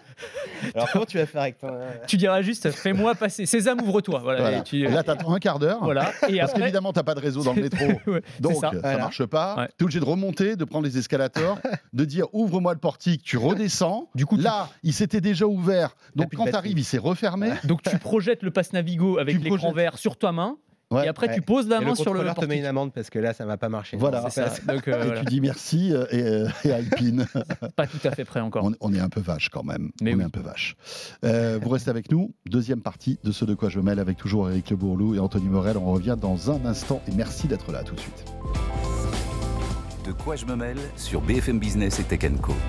Alors, comment tu vas faire avec ton... Tu diras juste, fais-moi passer. Sésame, ouvre-toi. Voilà, voilà. Et, tu... et là, tu attends un quart d'heure. Voilà. Et parce après... qu'évidemment, tu n'as pas de réseau dans le métro. ouais, donc, ça, ça voilà. marche pas. Ouais. Tu es obligé de remonter, de prendre les escalators, de dire ouvre-moi le portique, tu redescends. Du coup, là, tu... il s'était déjà ouvert. Donc, quand tu arrives, il s'est refermé. Voilà. Donc, tu projettes le pass Navigo avec tu l'écran projettes... vert sur ta main. Ouais, et après, ouais. tu poses la main le sur le portique. Tu te mets une amende parce que là, ça ne va pas marcher. Voilà, c'est ça. Donc, euh, et voilà. tu dis merci euh, et, euh, et Alpine. Pas tout à fait prêt encore. On, on est un peu vache quand même. Mais on oui. est un peu vache. Euh, vous restez avec nous. Deuxième partie de ce De quoi je me mêle avec toujours Eric Le Bourlou et Anthony Morel. On revient dans un instant et merci d'être là tout de suite. De quoi je me mêle sur B F M Business et Tech and Co.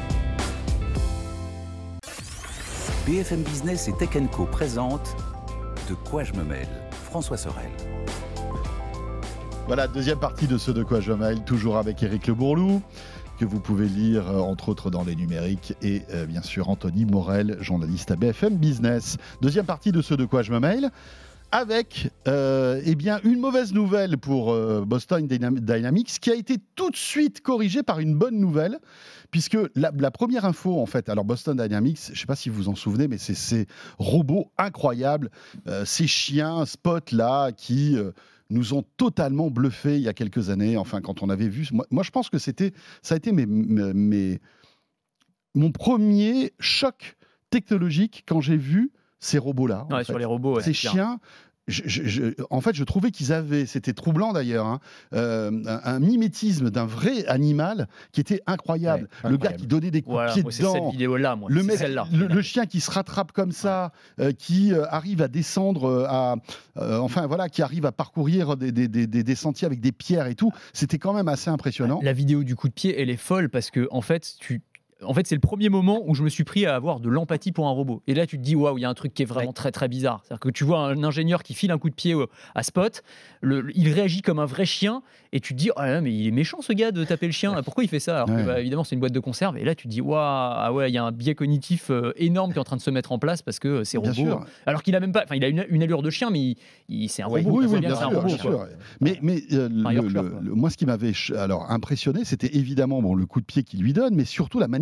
B F M Business et Tech and Co présente De quoi je me mêle. François Sorel. Voilà, deuxième partie de ce De quoi je me mêle, toujours avec Eric Le Bourlou, que vous pouvez lire, euh, entre autres, dans les numériques, et euh, bien sûr Anthony Morel, journaliste à B F M Business. Deuxième partie de ce De quoi je me mêle, avec euh, eh bien, une mauvaise nouvelle pour euh, Boston Dynamics, qui a été tout de suite corrigée par une bonne nouvelle, puisque la, la première info, en fait, alors Boston Dynamics, je ne sais pas si vous vous en souvenez, mais c'est ces robots incroyables, euh, ces chiens Spot là, qui... Euh, nous ont totalement bluffé il y a quelques années. Enfin, quand on avait vu... Moi, moi je pense que c'était, ça a été mes, mes, mes, mon premier choc technologique quand j'ai vu ces robots-là. Ouais, sur les robots, ouais, ces chiens... Je, je, je, en fait, je trouvais qu'ils avaient, c'était troublant d'ailleurs, hein, euh, un, un mimétisme d'un vrai animal qui était incroyable. Ouais, le incroyable. Gars qui donnait des coups voilà, de pied moi, dedans. C'est cette vidéo-là, moi. Le, c'est mec, celle-là. Le, le chien qui se rattrape comme ça, ouais. euh, qui euh, arrive à descendre, à, euh, enfin voilà, qui arrive à parcourir des, des, des, des, des sentiers avec des pierres et tout. C'était quand même assez impressionnant. La vidéo du coup de pied, elle est folle parce que en fait, tu En fait, c'est le premier moment où je me suis pris à avoir de l'empathie pour un robot. Et là, tu te dis, waouh, il y a un truc qui est vraiment ouais. très, très bizarre. C'est-à-dire que tu vois un ingénieur qui file un coup de pied à Spot, le, le, il réagit comme un vrai chien, et tu te dis, oh là, mais il est méchant ce gars de taper le chien. Là. Pourquoi il fait ça? Alors ouais. que, bah, évidemment, c'est une boîte de conserve. Et là, tu te dis, waouh, ah ouais, il y a un biais cognitif euh, énorme qui est en train de se mettre en place parce que c'est robot. Sûr. Alors qu'il a même pas, enfin, il a une, une allure de chien, mais il, il, c'est un oui, robot. Oui, oui, bien, bien, sûr, sûr, un robot, bien sûr. Mais, mais euh, enfin, le, le, le, moi, ce qui m'avait alors impressionné, c'était évidemment bon, le coup de pied qu'il lui donne, mais surtout la manière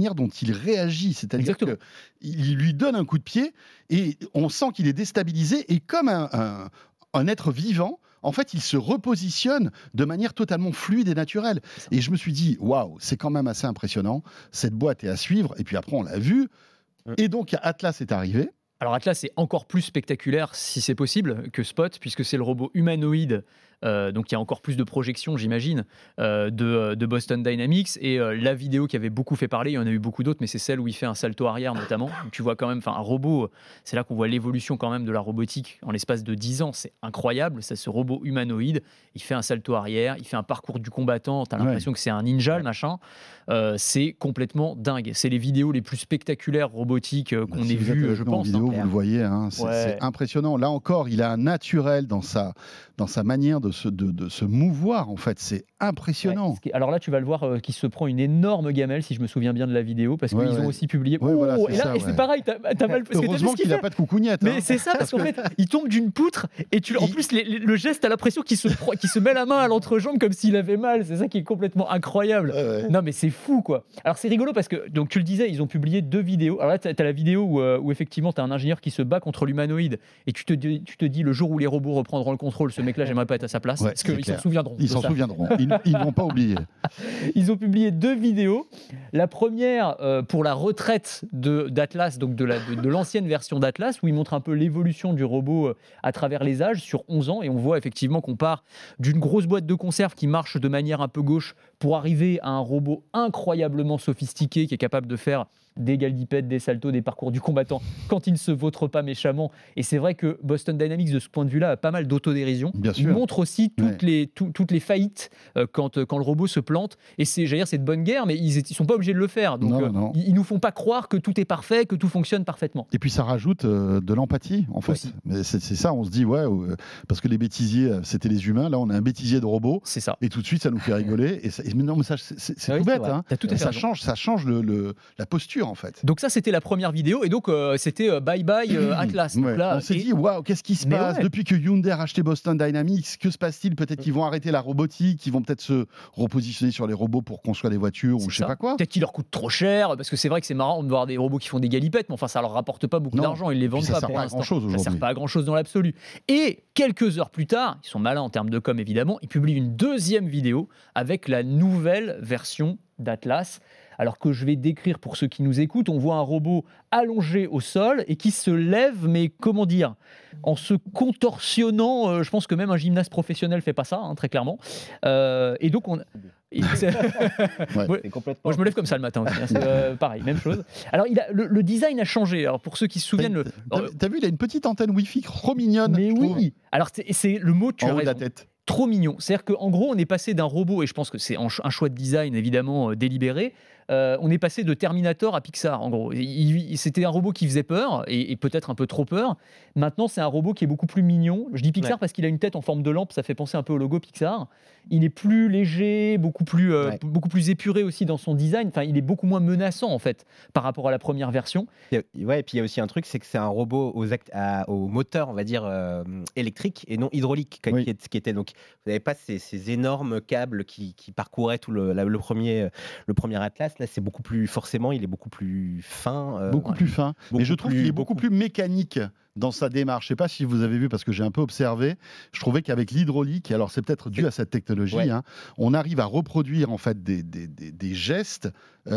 manière dont il réagit. C'est-à-dire qu'il lui donne un coup de pied et on sent qu'il est déstabilisé. Et comme un, un, un être vivant, en fait, il se repositionne de manière totalement fluide et naturelle. Et je me suis dit, waouh, c'est quand même assez impressionnant. Cette boîte est à suivre. Et puis après, on l'a vu. Et donc, Atlas est arrivé. Alors Atlas est encore plus spectaculaire, si c'est possible, que Spot, puisque c'est le robot humanoïde. Euh, donc il y a encore plus de projections, j'imagine, euh, de, de Boston Dynamics. Et euh, la vidéo qui avait beaucoup fait parler, il y en a eu beaucoup d'autres, mais c'est celle où il fait un salto arrière notamment. Donc, tu vois quand même, enfin un robot, c'est là qu'on voit l'évolution quand même de la robotique en l'espace de dix ans. C'est incroyable, c'est ce robot humanoïde. Il fait un salto arrière, il fait un parcours du combattant. T'as l'impression ouais. que c'est un ninja, le machin. Euh, c'est complètement dingue. C'est les vidéos les plus spectaculaires robotiques euh, qu'on bah, si ait vues, je pense. Vidéo, hein. Vous le voyez, hein, c'est, ouais. c'est impressionnant. Là encore, il a un naturel dans sa, dans sa manière de se, de, de se mouvoir, en fait. C'est impressionnant. Ouais. Alors là, tu vas le voir, euh, qui se prend une énorme gamelle, si je me souviens bien de la vidéo, parce ouais, qu'ils ouais. ont aussi publié. Ouais, oh, voilà, et là, ça, et c'est ouais. pareil, t'as, t'as mal. Parce Heureusement que qu'il n'a pas de coucougnette. Mais hein. c'est ça, parce qu'en fait, il tombe d'une poutre, et tu, en il... plus, les, les, le geste, t'as l'impression qu'il se, qu'il se met la main à l'entrejambe comme s'il avait mal. C'est ça qui est complètement incroyable. Ouais, ouais. Non, mais c'est fou, quoi. Alors, c'est rigolo parce que, donc, tu le disais, ils ont publié deux vidéos. Alors là, t'as, t'as la vidéo où, euh, où effectivement, t'as un ingénieur qui se bat contre l'humanoïde, et tu te, dis, tu te dis, le jour où les robots reprendront le contrôle, ce mec-là, j'aimerais pas être à sa place. Ouais, parce qu'ils s'en souviendront. Ils s'en ça. souviendront. Ils ne vont pas oublier. Ils ont publié deux vidéos. La première euh, pour la retraite de, d'Atlas, donc de, la, de, de l'ancienne version d'Atlas, où ils montrent un peu l'évolution du robot euh, à travers les âges sur onze ans. Et on voit effectivement qu'on part d'une grosse boîte de conserve qui marche de manière un peu gauche pour arriver à un robot incroyablement sophistiqué qui est capable de faire des galdipettes, des saltos, des parcours du combattant quand il ne se vautre pas méchamment. Et c'est vrai que Boston Dynamics, de ce point de vue-là, a pas mal d'autodérision. Bien il sûr. montre aussi toutes, ouais. les, tout, toutes les faillites euh, quand, euh, quand le robot se plante. Et c'est, j'allais dire, c'est de bonne guerre, mais ils ne sont pas obligés de le faire. Donc, non, euh, non. ils ne nous font pas croire que tout est parfait, que tout fonctionne parfaitement. Et puis ça rajoute euh, de l'empathie, en fait. Aussi. Mais c'est, c'est ça, on se dit, ouais, euh, parce que les bêtisiers, c'était les humains. Là, on a un bêtisier de robot. C'est ça. Et tout de suite, ça nous fait rigoler. Et ça, et, mais non, mais ça, c'est, c'est, c'est oui, tout bête. Hein. Tout à fait ça, change, ça change le, le, la posture, en fait. Donc ça, c'était la première vidéo, et donc euh, c'était euh, bye bye euh, Atlas. Ouais. Donc là, on s'est et... dit waouh, qu'est-ce qui se Mais passe ouais. depuis que Hyundai a racheté Boston Dynamics? Que se passe-t-il? Peut-être qu'ils vont arrêter la robotique, qu'ils vont peut-être se repositionner sur les robots pour construire des voitures, c'est ou je sais pas quoi. Peut-être qu'ils leur coûtent trop cher, parce que c'est vrai que c'est marrant de voir des robots qui font des galipettes, mais enfin ça leur rapporte pas beaucoup non. d'argent, ils les vendent ça pas sert pour pas l'instant. À grand-chose aujourd'hui. Ça sert pas à grand chose dans l'absolu. Et quelques heures plus tard, ils sont malins en termes de com évidemment, ils publient une deuxième vidéo avec la nouvelle version d'Atlas. Alors que je vais décrire pour ceux qui nous écoutent, on voit un robot allongé au sol et qui se lève, mais comment dire, en se contorsionnant. Euh, je pense que même un gymnaste professionnel fait pas ça, hein, très clairement. Euh, et donc on. Et c'est... ouais, moi, c'est complètement... moi, je me lève comme ça le matin aussi. Hein, c'est euh, pareil, même chose. Alors, il a, le, le design a changé. Alors, pour ceux qui se souviennent, le... t'as, t'as vu, il a une petite antenne Wi-Fi trop mignonne. Mais oui. Trouve. Alors, c'est, c'est le mot. Tu en as haut raison. de la tête. Trop mignon. C'est-à-dire qu'en gros, on est passé d'un robot, et je pense que c'est un choix de design évidemment euh, délibéré, euh, on est passé de Terminator à Pixar, en gros. Il, il, c'était un robot qui faisait peur, et, et peut-être un peu trop peur. Maintenant, c'est un robot qui est beaucoup plus mignon. Je dis Pixar ouais. parce qu'il a une tête en forme de lampe, ça fait penser un peu au logo Pixar. Il est plus léger, beaucoup plus, euh, ouais. beaucoup plus épuré aussi dans son design. Enfin, il est beaucoup moins menaçant, en fait, par rapport à la première version. Et, ouais, et puis il y a aussi un truc, c'est que c'est un robot aux act- à, au moteur, on va dire, euh, électrique et non hydraulique, oui. qui, est, qui était. Donc, vous n'avez pas ces, ces énormes câbles qui, qui parcouraient tout le, la, le, premier, le premier Atlas. Là, c'est beaucoup plus, forcément, il est beaucoup plus fin. Euh, beaucoup ouais. plus fin. Beaucoup Mais je trouve plus, qu'il est beaucoup, beaucoup plus mécanique dans sa démarche. Je ne sais pas si vous avez vu, parce que j'ai un peu observé, je trouvais qu'avec l'hydraulique, alors c'est peut-être dû à cette technologie, ouais. hein, on arrive à reproduire en fait des, des, des, des gestes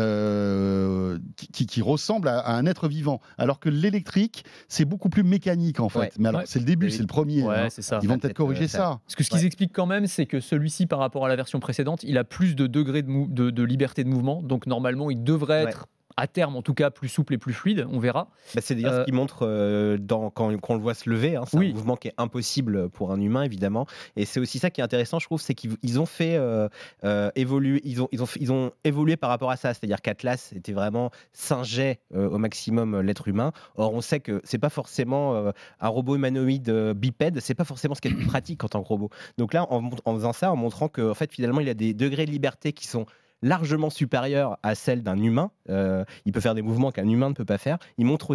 euh, qui, qui ressemblent à, à un être vivant. Alors que l'électrique, c'est beaucoup plus mécanique en fait. Ouais. Mais alors, ouais. c'est le début, c'est le premier. Ouais, hein. c'est ça. Ils vont peut-être corriger ça. ça. Parce que ce qu'ils ouais. expliquent quand même, c'est que celui-ci, par rapport à la version précédente, il a plus de degrés de, mou- de, de liberté de mouvement. Donc normalement, il devrait ouais. être... à terme en tout cas plus souple et plus fluide, on verra. Bah, c'est d'ailleurs euh... ce qu'il montre euh, dans, quand, quand on le voit se lever, hein, c'est oui. un mouvement qui est impossible pour un humain évidemment, et c'est aussi ça qui est intéressant je trouve, c'est qu'ils ont fait euh, euh, évoluer, ils ont, ils, ont, ils ont évolué par rapport à ça, c'est-à-dire qu'Atlas était vraiment singeait euh, au maximum l'être humain, or on sait que c'est pas forcément euh, un robot humanoïde euh, bipède, c'est pas forcément ce qui est plus pratique en tant que robot. Donc là en, en faisant ça, en montrant que en fait finalement il a des degrés de liberté qui sont largement supérieure à celle d'un humain. Euh, il peut faire des mouvements qu'un humain ne peut pas faire. Il montre aussi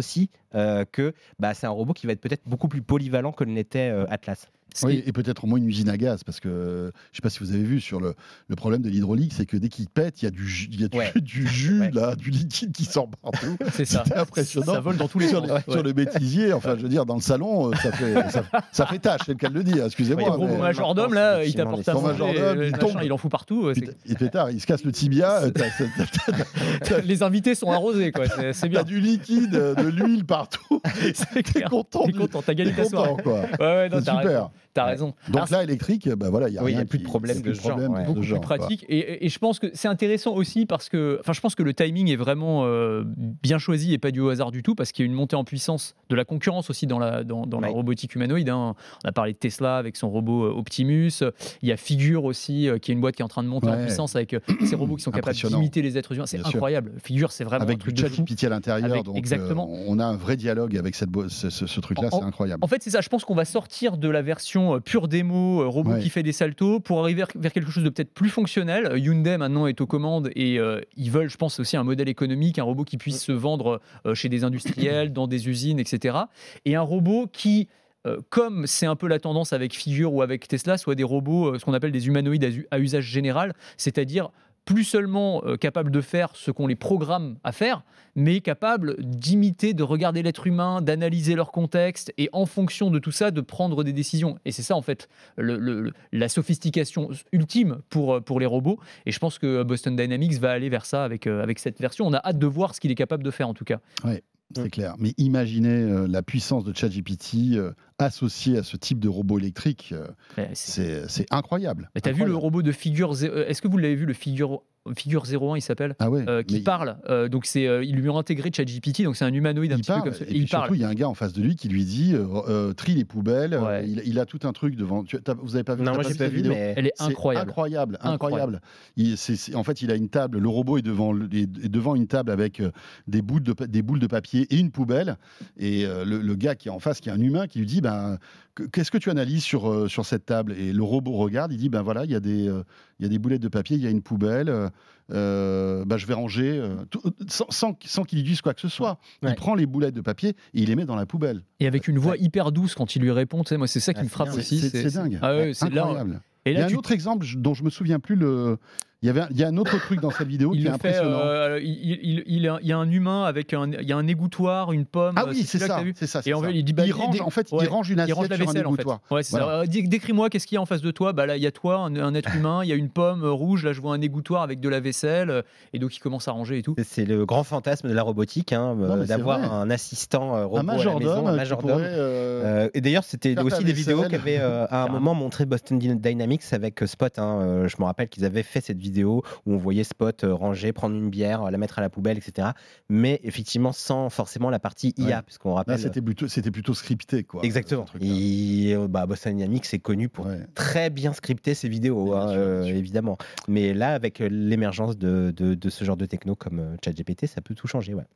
euh, que bah, c'est un robot qui va être peut-être beaucoup plus polyvalent que ne l'était euh, Atlas. Oui, et peut-être au moins une usine à gaz, parce que je ne sais pas si vous avez vu sur le, le problème de l'hydraulique, c'est que dès qu'il pète, il y a du jus, il y a du, Ouais. du, jus Ouais. là, du liquide qui sort partout. C'est ça. C'était impressionnant. Ça vole dans tous les sur, sens. les- Ouais. sur le bêtisier, enfin, je veux dire, dans le salon, euh, ça fait, ça, ça fait tâche, c'est le cas de le dire, excusez-moi. Ton Ouais, robot mais- majordome, là, il effectivement, t'apporte à ton manger, majordome, euh, il machin, tombe. il en fout partout. euh, Et, c'est- et pétard, il se casse le tibia, euh, t'as, t'as- t'as- t'as- Les invités sont arrosés, quoi. C'est c'est t'as bien. du liquide, euh, de l'huile partout. C'est T'es clair. content, T'es du- content, t'as t'es gagné ta soirée. content, quoi. Ouais, ouais, non, C'est t'as super. raison. T'as raison. Donc Alors, là, électrique, bah voilà, il y a Oui, il y rien a plus de qui- problème c'est de plus ce genre, problème ouais. de beaucoup ce genre, plus quoi. pratique et, et- et je pense que c'est intéressant aussi parce que enfin je pense que le timing est vraiment euh, bien choisi et pas du au hasard du tout parce qu'il y a une montée en puissance de la concurrence aussi dans la dans, dans la Ouais. robotique humanoïde hein. On a parlé de Tesla avec son robot euh, Optimus, il y a Figure aussi euh, qui est une boîte qui est en train de monter en Ouais. puissance avec euh, ces robots qui sont capables Impressionnant. d'imiter les êtres humains, c'est Bien sûr. incroyable. Figure, c'est vraiment un Avec truc du de fou. ChatGPT à l'intérieur, Avec- donc exactement. euh, on a un vrai dialogue avec cette bo- ce, ce- ce truc-là, En- c'est incroyable. En fait, c'est ça. Je pense qu'on va sortir de la version euh, pure démo, euh, robot Ouais. qui fait des saltos, pour arriver vers, vers quelque chose de peut-être plus fonctionnel. Euh, Hyundai maintenant est aux commandes et euh, ils veulent, je pense, aussi un modèle économique, un robot qui puisse se vendre euh, chez des industriels, dans des usines, et cetera. Et un robot qui euh, comme c'est un peu la tendance avec Figure ou avec Tesla, soit des robots, euh, ce qu'on appelle des humanoïdes à, u- à usage général, c'est-à-dire plus seulement euh, capables de faire ce qu'on les programme à faire, mais capables d'imiter, de regarder l'être humain, d'analyser leur contexte et en fonction de tout ça, de prendre des décisions. Et c'est ça, en fait, le- le- le- la sophistication ultime pour, euh, pour les robots. Et je pense que Boston Dynamics va aller vers ça avec, euh, avec cette version. On a hâte de voir ce qu'il est capable de faire, en tout cas. C'est clair. Mais imaginez euh, la puissance de ChatGPT euh, associée à ce type de robot électrique. euh, Mais c'est- c'est c'est incroyable. Mais t'as vu le Incroyable. robot de Figure zé- euh, Est-ce que vous l'avez vu, le Figure, Figure zéro un, il s'appelle Ah ouais, euh, qui mais parle. Euh, donc c'est, euh, ils lui ont intégré ChatGPT, donc c'est un humanoïde un il petit peu parle, comme ça. et puis il parle. surtout, il y a un gars en face de lui qui lui dit euh, euh, trie les poubelles. euh, Ouais. il, il a tout un truc devant. Tu, t'as- vous avez pas vu Non, t'as moi j'ai cette pas vu, vidéo mais Elle est C'est incroyable. incroyable, incroyable. Incroyable. Il- c'est- c'est- en fait, il a une table. Le robot est devant, le- est- est devant une table avec euh, des boules de, pa- des boules de papier et une poubelle. Et euh, le, le gars qui est en face, qui est un humain, qui lui dit ben, que- qu'est-ce que tu analyses sur, euh, sur cette table? Et le robot regarde, il dit ben voilà, il y, a des, euh, il y a des boulettes de papier, il y a une poubelle. euh, euh, ben, je vais ranger euh, tout- sans, sans, sans qu'il lui dise quoi que ce soit. Ouais. Il prend les boulettes de papier et il les met dans la poubelle. Et avec une voix hyper douce quand il lui répond. Tu sais, moi, c'est ça qui Ah, me c'est frappe bien. aussi. C'est c'est dingue, Ah ouais, c'est là. incroyable. Et Il y a là, un tu autre exemple je- dont je me souviens plus le. Il y avait, un- il y a un autre truc dans sa vidéo il qui est le fait. impressionnant. euh, il, il- il- il y a un humain avec un, il y a un égouttoir, une pomme. Ah oui, c'est celui-là que ça, t'as vu c'est ça. c'est Et en ça. fait, il dit bah, il range, dé- en fait, ouais, il range une il range assiette la sur un vaisselle en fait. égouttoir. Ouais, c'est Voilà. ça. Euh, dé- Décris-moi qu'est-ce qu'il y a en face de toi. Bah là, il y a toi, un, un être humain. Il y a une pomme euh, rouge. Là, je vois un égouttoir avec de la vaisselle. euh, Et donc, il commence à ranger et tout. c'est le grand fantasme de la robotique, hein, Non, mais euh, c'est d'avoir vrai. un assistant euh, robot Un à la maison, majordome, un qui majordome. pourrait, euh, Euh, et d'ailleurs, c'était faire aussi ta des vidéos vaisselle. qu'avait euh, à un Carrément. moment montré Boston Dy- Dynamics avec euh, Spot. hein. Euh, je me rappelle qu'ils avaient fait cette vidéo où on voyait Spot euh, ranger, prendre une bière, la mettre à la poubelle, et cetera. Mais effectivement, sans forcément la partie I A, Ouais. puisqu'on Là, rappelle. c'était plutôt, c'était plutôt scripté, quoi. Exactement. ce truc-là. Et, euh, bah, Boston Dynamics est connu pour Ouais. très bien scripter ses vidéos, Bien hein, sûr, euh, bien sûr. évidemment. Mais là, avec euh, l'émergence de, de, de ce genre de techno comme euh, ChatGPT, ça peut tout changer. Ouais.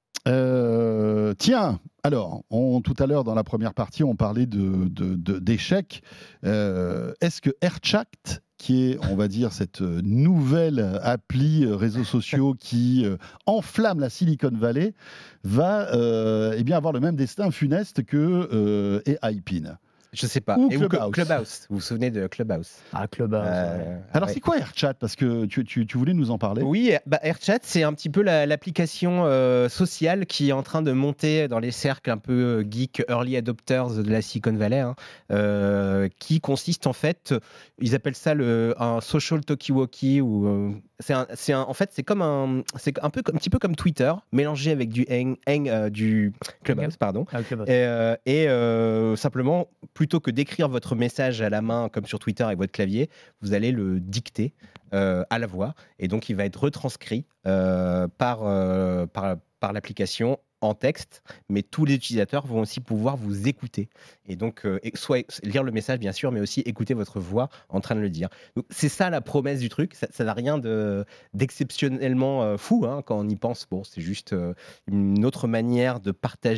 Euh, tiens, alors, on, tout à l'heure dans la première partie, on parlait de, de- de- d'échecs. Euh, est-ce que AirChat, qui est, on va dire, cette nouvelle appli euh, réseaux sociaux qui euh, enflamme la Silicon Valley, va euh, eh bien avoir le même destin funeste que euh, AIPin? Je sais pas. Ou Et Clubhouse. Clubhouse. Vous vous souvenez de Clubhouse Ah, Clubhouse. ouais. Euh, Alors, ouais. c'est quoi AirChat? Parce que tu, tu- tu voulais nous en parler. Oui, bah, AirChat, c'est un petit peu la- l'application euh, sociale qui est en train de monter dans les cercles un peu euh, geek, early adopters de la Silicon Valley, hein, euh, qui consiste en fait, ils appellent ça le, un social talkie-walkie, ou euh, c'est un, c'est un- en fait c'est comme un, c'est un peu, un petit peu comme Twitter, mélangé avec du hang, hang, euh, du Clubhouse, pardon. Ah, Clubhouse. Et, euh, et, euh, simplement, plutôt que d'écrire votre message à la main comme sur Twitter avec votre clavier, vous allez le dicter euh, à la voix. Et donc, il va être retranscrit euh, par, euh, par, par l'application en texte, mais tous les utilisateurs vont aussi pouvoir vous écouter. Et donc, euh, et- soit lire le message, bien sûr, mais aussi écouter votre voix en train de le dire. Donc, c'est ça la promesse du truc. Ça ça n'a rien de, d'exceptionnellement euh, fou, hein, quand on y pense. Bon, c'est juste euh, une autre manière de partager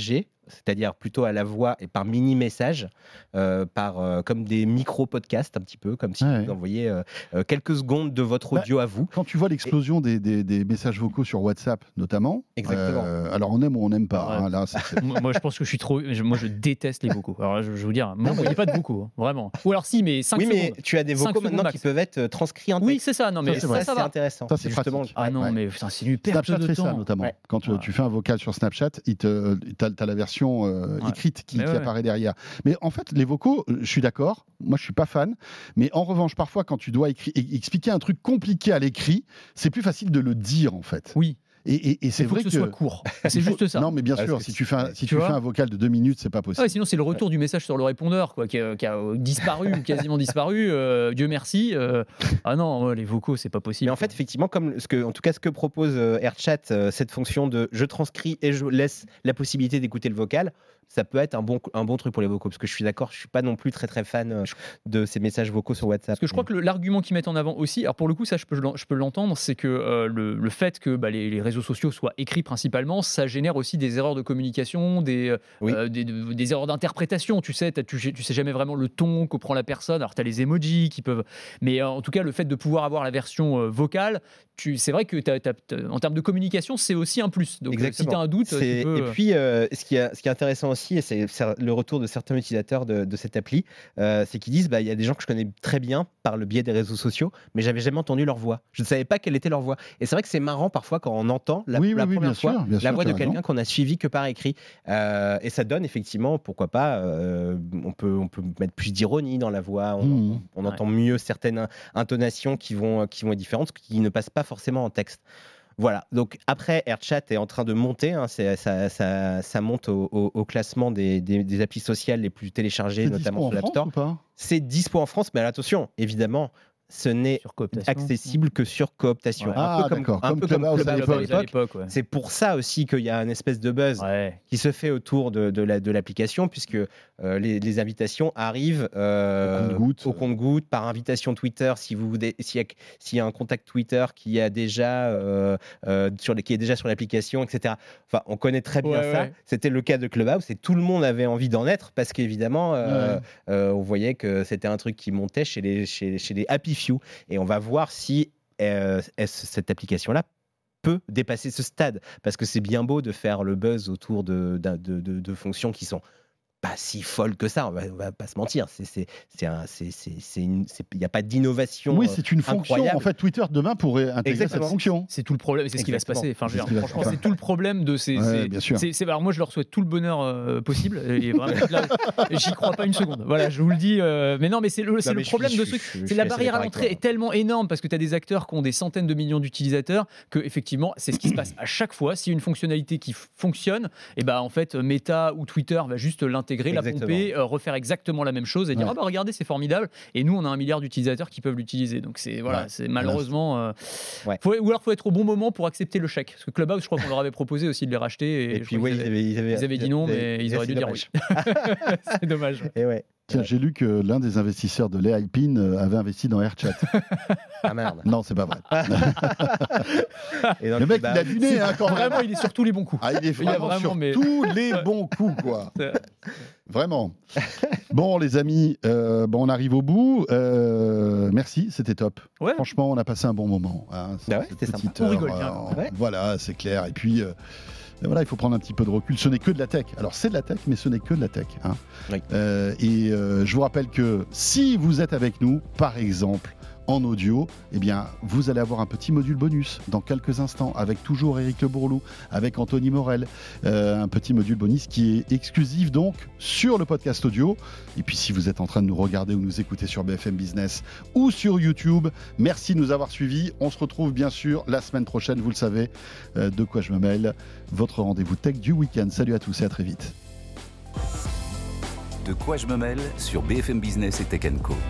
c'est-à-dire plutôt à la voix et par mini-message, euh, par, euh, comme des micro-podcasts un petit peu, comme si Ouais. vous envoyiez euh, euh, quelques secondes de votre Bah, audio à vous. Quand tu vois l'explosion des, des- des messages vocaux sur WhatsApp, notamment, Exactement. euh, alors on aime ou on n'aime pas. Ouais. hein, là, c'est- c'est- moi, moi, je pense que je suis trop. je- Moi, je déteste les vocaux. Alors, je, je vais vous dire, m'envoyez pas de vocaux, hein, vraiment. Ou alors, si, mais cinq Oui, secondes. mais tu as des Cinq vocaux secondes maintenant max. qui peuvent être euh, transcrits en Oui, texte. c'est ça. Non, mais c'est ça, vrai. ça, c'est va. intéressant. Ça, c'est justement. pratique. Ah non, Ouais. mais putain, c'est une perte Snapchat de fait temps. ça notamment. Ouais. Quand tu, Ouais. tu fais un vocal sur Snapchat, tu as, la version euh, Ouais. écrite qui, Mais qui ouais. apparaît derrière. Mais en fait, les vocaux, euh, je suis d'accord, moi je suis pas fan. Mais en revanche, parfois, quand tu dois écri- e- expliquer un truc compliqué à l'écrit, c'est plus facile de le dire en fait. Oui, Et, et- et c'est il faut vrai que ce soit court. C'est juste ça. Non, mais bien Parce sûr, que si c'est- tu fais un, ouais. si Tu tu vois fais un vocal de deux minutes, c'est pas possible. Ah ouais, sinon, c'est le retour du message sur le répondeur quoi, qui, a, qui a, euh, disparu ou quasiment disparu. euh, Dieu merci. euh, Ah non, ouais, les vocaux, c'est pas possible. Mais en fait, effectivement, comme ce que, en tout cas, ce que propose euh, AirChat, euh, cette fonction de je transcris et je laisse la possibilité d'écouter le vocal, ça peut être un bon, un bon truc pour les vocaux. Parce que je suis d'accord, je suis pas non plus très très fan euh, de ces messages vocaux sur WhatsApp. Parce que je crois que le- l'argument qu'ils mettent en avant aussi, alors pour le coup, ça je peux, l'en- je peux l'entendre, c'est que euh, le, le fait que bah, les, les réseaux sociaux soient écrits principalement, ça génère aussi des erreurs de communication, des, Oui. euh, des, de- des erreurs d'interprétation. Tu sais, t'as- tu, tu sais jamais vraiment le ton que prend la personne. Alors tu as les emojis qui peuvent. Mais euh, en tout cas, le fait de pouvoir avoir la version euh, vocale, tu, c'est vrai que t'as- t'as- t'as- en termes de communication, c'est aussi un plus. Donc euh, si Exactement. tu as un doute, C'est- tu peux. Et puis, euh, ce, qui est, ce qui est intéressant aussi, et c'est c'est le retour de certains utilisateurs de, de cette appli, euh, c'est qu'ils disent bah, il y a des gens que je connais très bien par le biais des réseaux sociaux, mais j'avais jamais entendu leur voix. Je ne savais pas quelle était leur voix. Et c'est vrai que c'est marrant parfois quand on entend la, Oui, oui, la oui, première bien fois sûr, bien la sûr, voix tu de as quelqu'un raison. qu'on a suivi que par écrit. Euh, et ça donne effectivement, pourquoi pas, euh, on, peut, on peut mettre plus d'ironie dans la voix, on, Mmh. on Ouais. entend mieux certaines intonations qui vont, qui vont être différentes, qui ne passent pas forcément en texte. Voilà, donc après, AirChat est en train de monter, hein, c'est- ça, ça- ça monte au, au- au classement des, des- des applis sociales les plus téléchargées, C'est notamment dispo en sur l'App France Store. ou pas? C'est dispo en France, mais attention, évidemment, ce n'est Sur cooptation. accessible que sur cooptation. Ouais. Un Ah, peu comme, d'accord, un comme peu comme Clubhouse à Clubhouse à l'époque. à l'époque. l'époque, ouais. C'est pour ça aussi qu'il y a un espèce de buzz Ouais. qui se fait autour de, de la- de l'application, puisque euh, les, les invitations arrivent euh, Au compte-gouttes. au compte-gouttes, par invitation Twitter, si vous, dé- s'il y, a- s'il y a un contact Twitter qui, a déjà, euh, euh, sur les, qui est déjà sur l'application, et cetera. Enfin, on connaît très bien Ouais, ça. ouais. C'était le cas de Clubhouse et tout le monde avait envie d'en être parce qu'évidemment, euh, Ouais. euh, on voyait que c'était un truc qui montait chez les, chez, chez les Happy Few. Et on va voir si euh, est-ce- cette application-là peut dépasser ce stade. Parce que c'est bien beau de faire le buzz autour de, d'un- de, de- de fonctions qui sont pas si folles que ça, on va, on va pas se mentir. C'est, c'est, c'est un, c'est, c'est, c'est une, c'est- il n'y a pas d'innovation. Oui, euh, c'est une fonction. incroyable. En fait, Twitter demain pourrait intégrer Exactement. cette fonction. C'est tout le problème, c'est ce qui va se Exactement. passer. Enfin, je veux C'est ce dire, qui va se franchement, passer. c'est tout le problème de ces. Ouais, ces- bien sûr. c'est- c'est- alors moi, je leur souhaite tout le bonheur euh, possible. Et vraiment, là, j'y crois pas une seconde. Voilà, je vous le dis. euh, mais non, mais c'est le, c'est Non, le mais je problème suis- de je ce. suis- je C'est suis la assez barrière à d'accord avec l'entrée toi. est tellement énorme parce que tu as des acteurs qui ont des centaines de millions d'utilisateurs que effectivement, c'est ce qui se passe à chaque fois. Si une fonctionnalité qui f- fonctionne, et ben en fait, Meta ou Twitter va juste l'intégrer, la Exactement. pomper, euh, refaire exactement la même chose et dire Ouais. ah bah regardez, c'est formidable. Et nous, on a un milliard d'utilisateurs qui peuvent l'utiliser. Donc c'est voilà, Ouais. c'est malheureusement. euh, Ouais. faut- ou alors, faut être au bon moment pour accepter le chèque. Parce que Clubhouse, je crois qu'on leur avait proposé aussi de les racheter. Et, Et je puis, crois oui, qu'ils ils avaient- avaient, ils avaient- ils avaient dit non, ils avaient- mais ils et auraient c'est dû dire dommage. c'est dommage. Et ouais. Tiens, j'ai lu que l'un des investisseurs de Léa Alpine euh, avait investi dans AirChat. Ah merde. Non, c'est pas vrai. Et dans Le mec, bah, il a du nez, hein, quand même. Vraiment, il est sur tous les bons coups. Ah, il est Il a vraiment, vraiment, sur mais- tous les bons coups, quoi. C'est- Vraiment. Bon, les amis, euh, bon, on arrive au bout. Euh, merci, c'était top. Ouais. Franchement, on a passé un bon moment. hein, Bah ouais, cette c'était petite sympa. On heure, rigole bien, euh, quand même. Ouais. Voilà, c'est clair. Et puis, euh, voilà, il faut prendre un petit peu de recul. Ce n'est que de la tech. Alors, c'est de la tech, mais ce n'est que de la tech. hein. Oui. Euh, et euh, je vous rappelle que si vous êtes avec nous, par exemple, en audio, eh bien, vous allez avoir un petit module bonus dans quelques instants avec toujours Éric Le Bourlou, avec Anthony Morel, euh, un petit module bonus qui est exclusif donc sur le podcast audio. Et puis si vous êtes en train de nous regarder ou nous écouter sur B F M Business ou sur YouTube, merci de nous avoir suivis. On se retrouve bien sûr la semaine prochaine, vous le savez, euh, de quoi je me mêle, votre rendez-vous tech du week-end. Salut à tous et à très vite. De quoi je me mêle sur B F M Business et Tech and Co.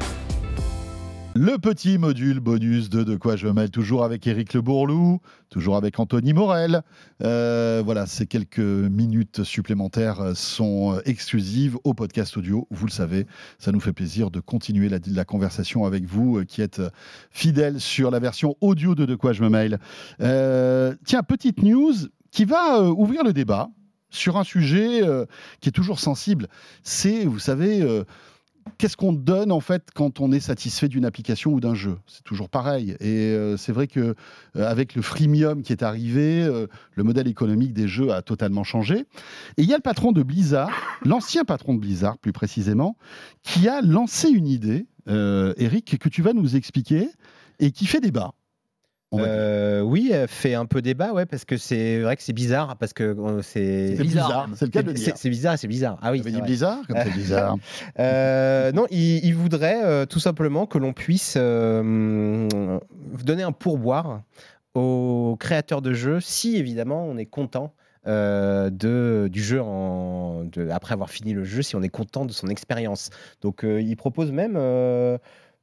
Le petit module bonus de De quoi je me mêle, toujours avec Éric Le Bourlou, toujours avec Anthony Morel. Euh, voilà, ces quelques minutes supplémentaires sont exclusives au podcast audio. Vous le savez, ça nous fait plaisir de continuer la, la conversation avec vous euh, qui êtes fidèles sur la version audio de De quoi je me mêle. Euh, tiens, petite news qui va euh, ouvrir le débat. sur un sujet euh, qui est toujours sensible. C'est, vous savez, euh, qu'est-ce qu'on donne en fait quand on est satisfait d'une application ou d'un jeu ? C'est toujours pareil. Et euh, c'est vrai que euh, avec le freemium qui est arrivé, euh, le modèle économique des jeux a totalement changé. Et il y a le patron de Blizzard, l'ancien patron de Blizzard plus précisément, qui a lancé une idée, euh, Eric, que tu vas nous expliquer et qui fait débat. Euh, oui, elle fait un peu débat, ouais, parce que c'est vrai que c'est bizarre, parce que euh, c'est C'est bizarre, c'est le cas de le dire. C'est, c'est bizarre, c'est bizarre. Ah oui. Tu avais c'est dit vrai. Blizzard, comme c'est bizarre. Euh, non, il, il voudrait euh, tout simplement que l'on puisse euh, donner un pourboire aux créateurs de jeux, si évidemment on est content. Euh, de, du jeu en, de, après avoir fini le jeu, si on est content de son expérience. Donc euh, il propose même euh,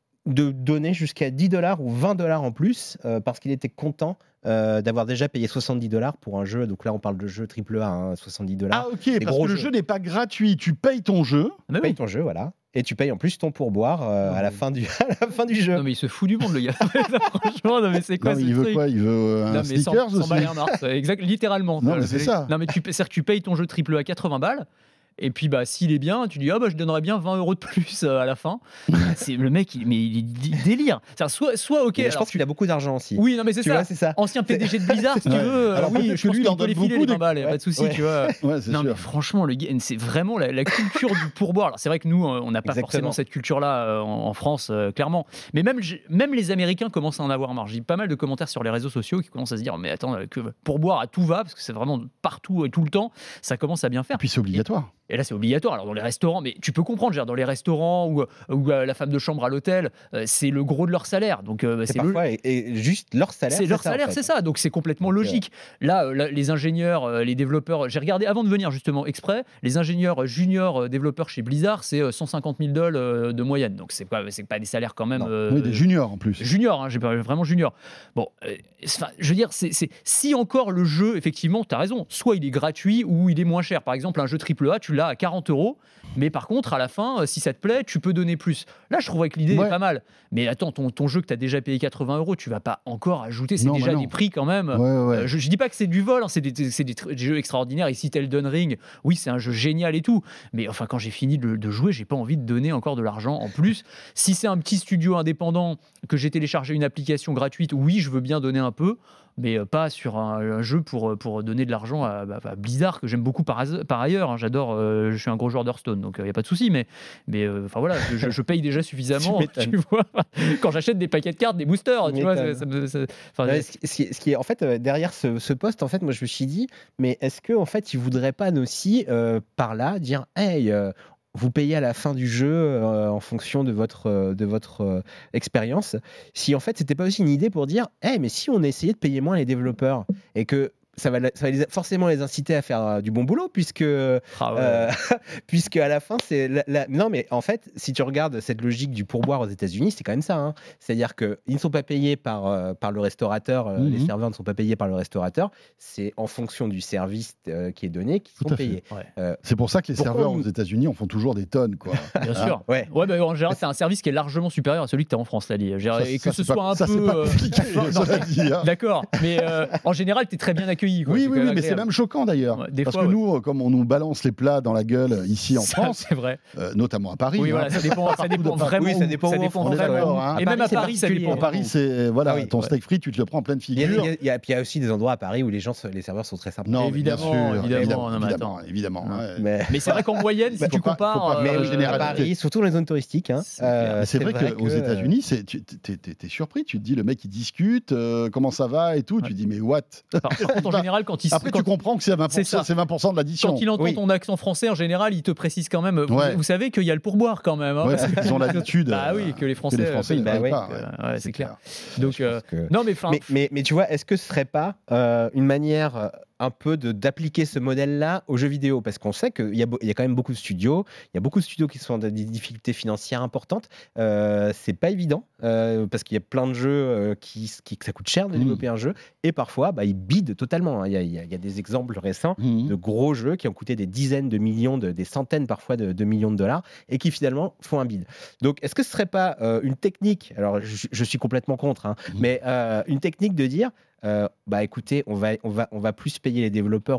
de donner jusqu'à dix dollars ou vingt dollars en plus euh, parce qu'il était content euh, d'avoir déjà payé soixante-dix dollars pour un jeu. Donc là, on parle de jeu triple A, hein, soixante-dix dollars. Ah ok, parce que le jeux. jeu n'est pas gratuit. Tu payes ton jeu. Ah, bah Tu payes oui. ton jeu, voilà. Et tu payes en plus ton pourboire euh, à, la fin du, à la fin du jeu. Non, mais il se fout du monde, le gars. Franchement, non, mais c'est quoi Non, mais ce il veut truc quoi Il veut euh, un Non, mais cent- sneakers cent aussi. balles et un Mars, exact, littéralement. Non, mais c'est ça. Non, mais tu, c'est-à-dire que tu payes ton jeu triple A quatre-vingts balles. Et puis, bah, s'il est bien, tu dis, ah, bah, je donnerais bien vingt euros de plus euh, à la fin. C'est le mec, il, mais il est d- délire. C'est-à-dire, soit, soit, ok. Et je alors, pense tu- qu'il a beaucoup d'argent aussi. Oui, non, mais c'est Tu ça. vois, c'est ça. Ancien P D G de Blizzard, si tu Ouais. veux. Alors, oui, peut-être je que pense lui, il qu'il en peut les donne filer, beaucoup les des- vingt balles, y a pas de souci, Ouais. tu vois. Ouais, c'est Non, sûr. mais franchement, le gars, c'est vraiment la, la culture du pourboire. Alors, c'est vrai que nous, euh, on n'a pas Exactement. forcément cette culture-là euh, en, en France, euh, clairement. Mais même, j'ai- même les Américains commencent à en avoir marre. J'ai pas mal de commentaires sur les réseaux sociaux qui commencent à se dire, mais attends, euh, que pourboire à tout va, parce que c'est vraiment partout et tout le temps, ça commence à bien Et faire. puis c'est obligatoire. Et là, c'est obligatoire. Alors, dans les restaurants, mais tu peux comprendre, genre, dans les restaurants ou, ou euh, la femme de chambre à l'hôtel, euh, c'est le gros de leur salaire. Donc, euh, C'est c'est le- parfois et, et juste leur salaire. c'est leur ça, en salaire, fait. c'est ça. Donc c'est complètement Donc, logique. Là, euh, là, les ingénieurs, euh, les développeurs, j'ai regardé avant de venir justement exprès, les ingénieurs juniors euh, développeurs chez Blizzard, c'est euh, cent cinquante mille dollars euh, de moyenne. Donc c'est pas, c'est pas des salaires quand même. Non. euh, Oui, des juniors en plus. Junior, hein, j'ai pas vraiment junior. Bon, euh, enfin, je veux dire, c'est, c'est- si encore le jeu, effectivement, tu as raison, soit il est gratuit ou il est moins cher. Par exemple, un jeu triple A, tu l'as à quarante euros, mais par contre, à la fin, euh, si ça te plaît, tu peux donner plus. Là, je trouverais que l'idée Ouais. est pas mal. Mais attends, ton, ton jeu que tu as déjà payé quatre-vingts euros, tu vas pas encore ajouter, c'est Non, déjà bah non. des prix quand même. Ouais, ouais. Euh, je, je dis pas que c'est du vol, hein, c'est des, c'est des tr- des jeux extraordinaires. Ici, Elden Ring, oui, c'est un jeu génial et tout. Mais enfin, quand j'ai fini de, de jouer, j'ai pas envie de donner encore de l'argent en plus. Si c'est un petit studio indépendant, que j'ai téléchargé une application gratuite, oui, je veux bien donner un peu, mais euh, pas sur un, un jeu pour, pour donner de l'argent à, à- à Blizzard, que j'aime beaucoup par, as- par ailleurs. hein. J'adore, euh, je suis un gros joueur d'Hearthstone, donc il n'y a pas de souci. Mais, mais euh, enfin voilà, je, je- je paye déjà suffisamment. Tu tu m'étonnes. vois, quand j'achète des paquets de cartes, des boosters, Tu tu vois, ça, m'étonnes. ça me- ça- enfin, Ouais, ce, qui- ce qui est, ce qui est- en fait euh, derrière ce, ce poste, en fait, moi je me suis dit, mais est-ce que en fait, ils voudraient pas aussi euh, par là dire, hey, euh, vous payez à la fin du jeu euh, en fonction de votre euh, de votre euh, expérience. Si en fait, c'était pas aussi une idée pour dire, hey, mais si on essayait de payer moins les développeurs et que ça va, ça va les- forcément les inciter à faire euh, du bon boulot puisque ah ouais. euh, puisque à la fin c'est la- la- non mais en fait si tu regardes cette logique du pourboire aux États-Unis c'est quand même ça hein. C'est-à-dire que ils ne sont pas payés par euh, par le restaurateur euh, Mhm. les serveurs ne sont pas payés par le restaurateur, c'est en fonction du service euh, qui est donné qu'ils Tout sont à fait. payés. Ouais. Euh, C'est pour ça que les Pourquoi serveurs on- aux États-Unis en font toujours des tonnes, quoi. Bien sûr. ouais. Ouais, bah, en général, c'est un service qui est largement supérieur à celui que tu as en France, là, dit. Ça, Et que ça, ce c'est soit pas- un ça, peu. c'est pas euh, compliqué, non, cela mais- dit, hein. D'accord, mais euh, en général, tu es très bien accueilli. quoi. Oui, C'est oui, quand oui, même mais c'est agréable. même choquant d'ailleurs. Ouais, des Parce fois, que ouais. nous, comme on nous balance les plats dans la gueule ici en Ça, France, c'est vrai. euh, notamment à Paris. Oui, hein. voilà, ça dépend, ça dépend de- vraiment. oui, ça où. dépend où en France, vraiment d'accord, où. hein. Et À même Paris, à c'est Paris, ça particulier. dépend. À Paris, c'est voilà, Ah oui, ton ouais. steak frit, tu te le prends en pleine Il y, a, figure. il y a- il y a- puis il y a aussi des endroits à Paris où les gens, se- les serveurs sont très sympas. Non, mais Évidemment, bien sûr, évidemment, évidemment, non, mais évidemment, attends. évidemment, Non. ouais. Mais, Mais c'est vrai qu'en moyenne, si Bah, tu faut pas- compares. faut pas mais faire euh, une à généralité. Paris, surtout dans les zones touristiques, hein, C'est euh, clair. Mais c'est vrai, qu'aux que, euh, États-Unis, c'est, tu t'es, t'es- t'es surpris. Tu te dis, le mec, il discute, euh, comment ça va et tout. Ouais. Tu dis, mais what? Par par contre, en général, quand il Après, quand- tu comprends que c'est vingt pour cent, C'est ça. c'est vingt pour cent de l'addition. Quand il entend Oui. ton accent français, en général, il te précise quand même. Vous, Ouais. vous savez qu'il y a le pourboire quand même. hein, Ouais, parce parce qu'ils ont l'habitude. Bah euh, oui, que les que Français. les Français payent ne bah payent oui. pas. Euh, ouais, c'est clair. je Donc, euh, pense que- non, mais enfin. Mais, mais, mais tu vois, est-ce que ce serait pas euh, une manière euh, un peu de, d'appliquer ce modèle-là aux jeux vidéo? Parce qu'on sait qu'il y, a beau- il y a quand même beaucoup de studios, il y a beaucoup de studios qui sont dans des difficultés financières importantes. Euh, c'est pas évident euh, parce qu'il y a plein de jeux euh, qui, qui que ça coûte cher de Mm. développer un jeu et parfois bah, ils bident totalement. hein. Il y, a, il y a- il y a des exemples récents Mhm. de gros jeux qui ont coûté des dizaines de millions, de, des centaines parfois de, de millions de dollars et qui finalement font un bid. Donc est-ce que ce serait pas euh, une technique, alors je, je suis complètement contre, hein, Mhm. mais euh, une technique de dire, euh, bah écoutez, on va, on, va, on va plus payer les développeurs au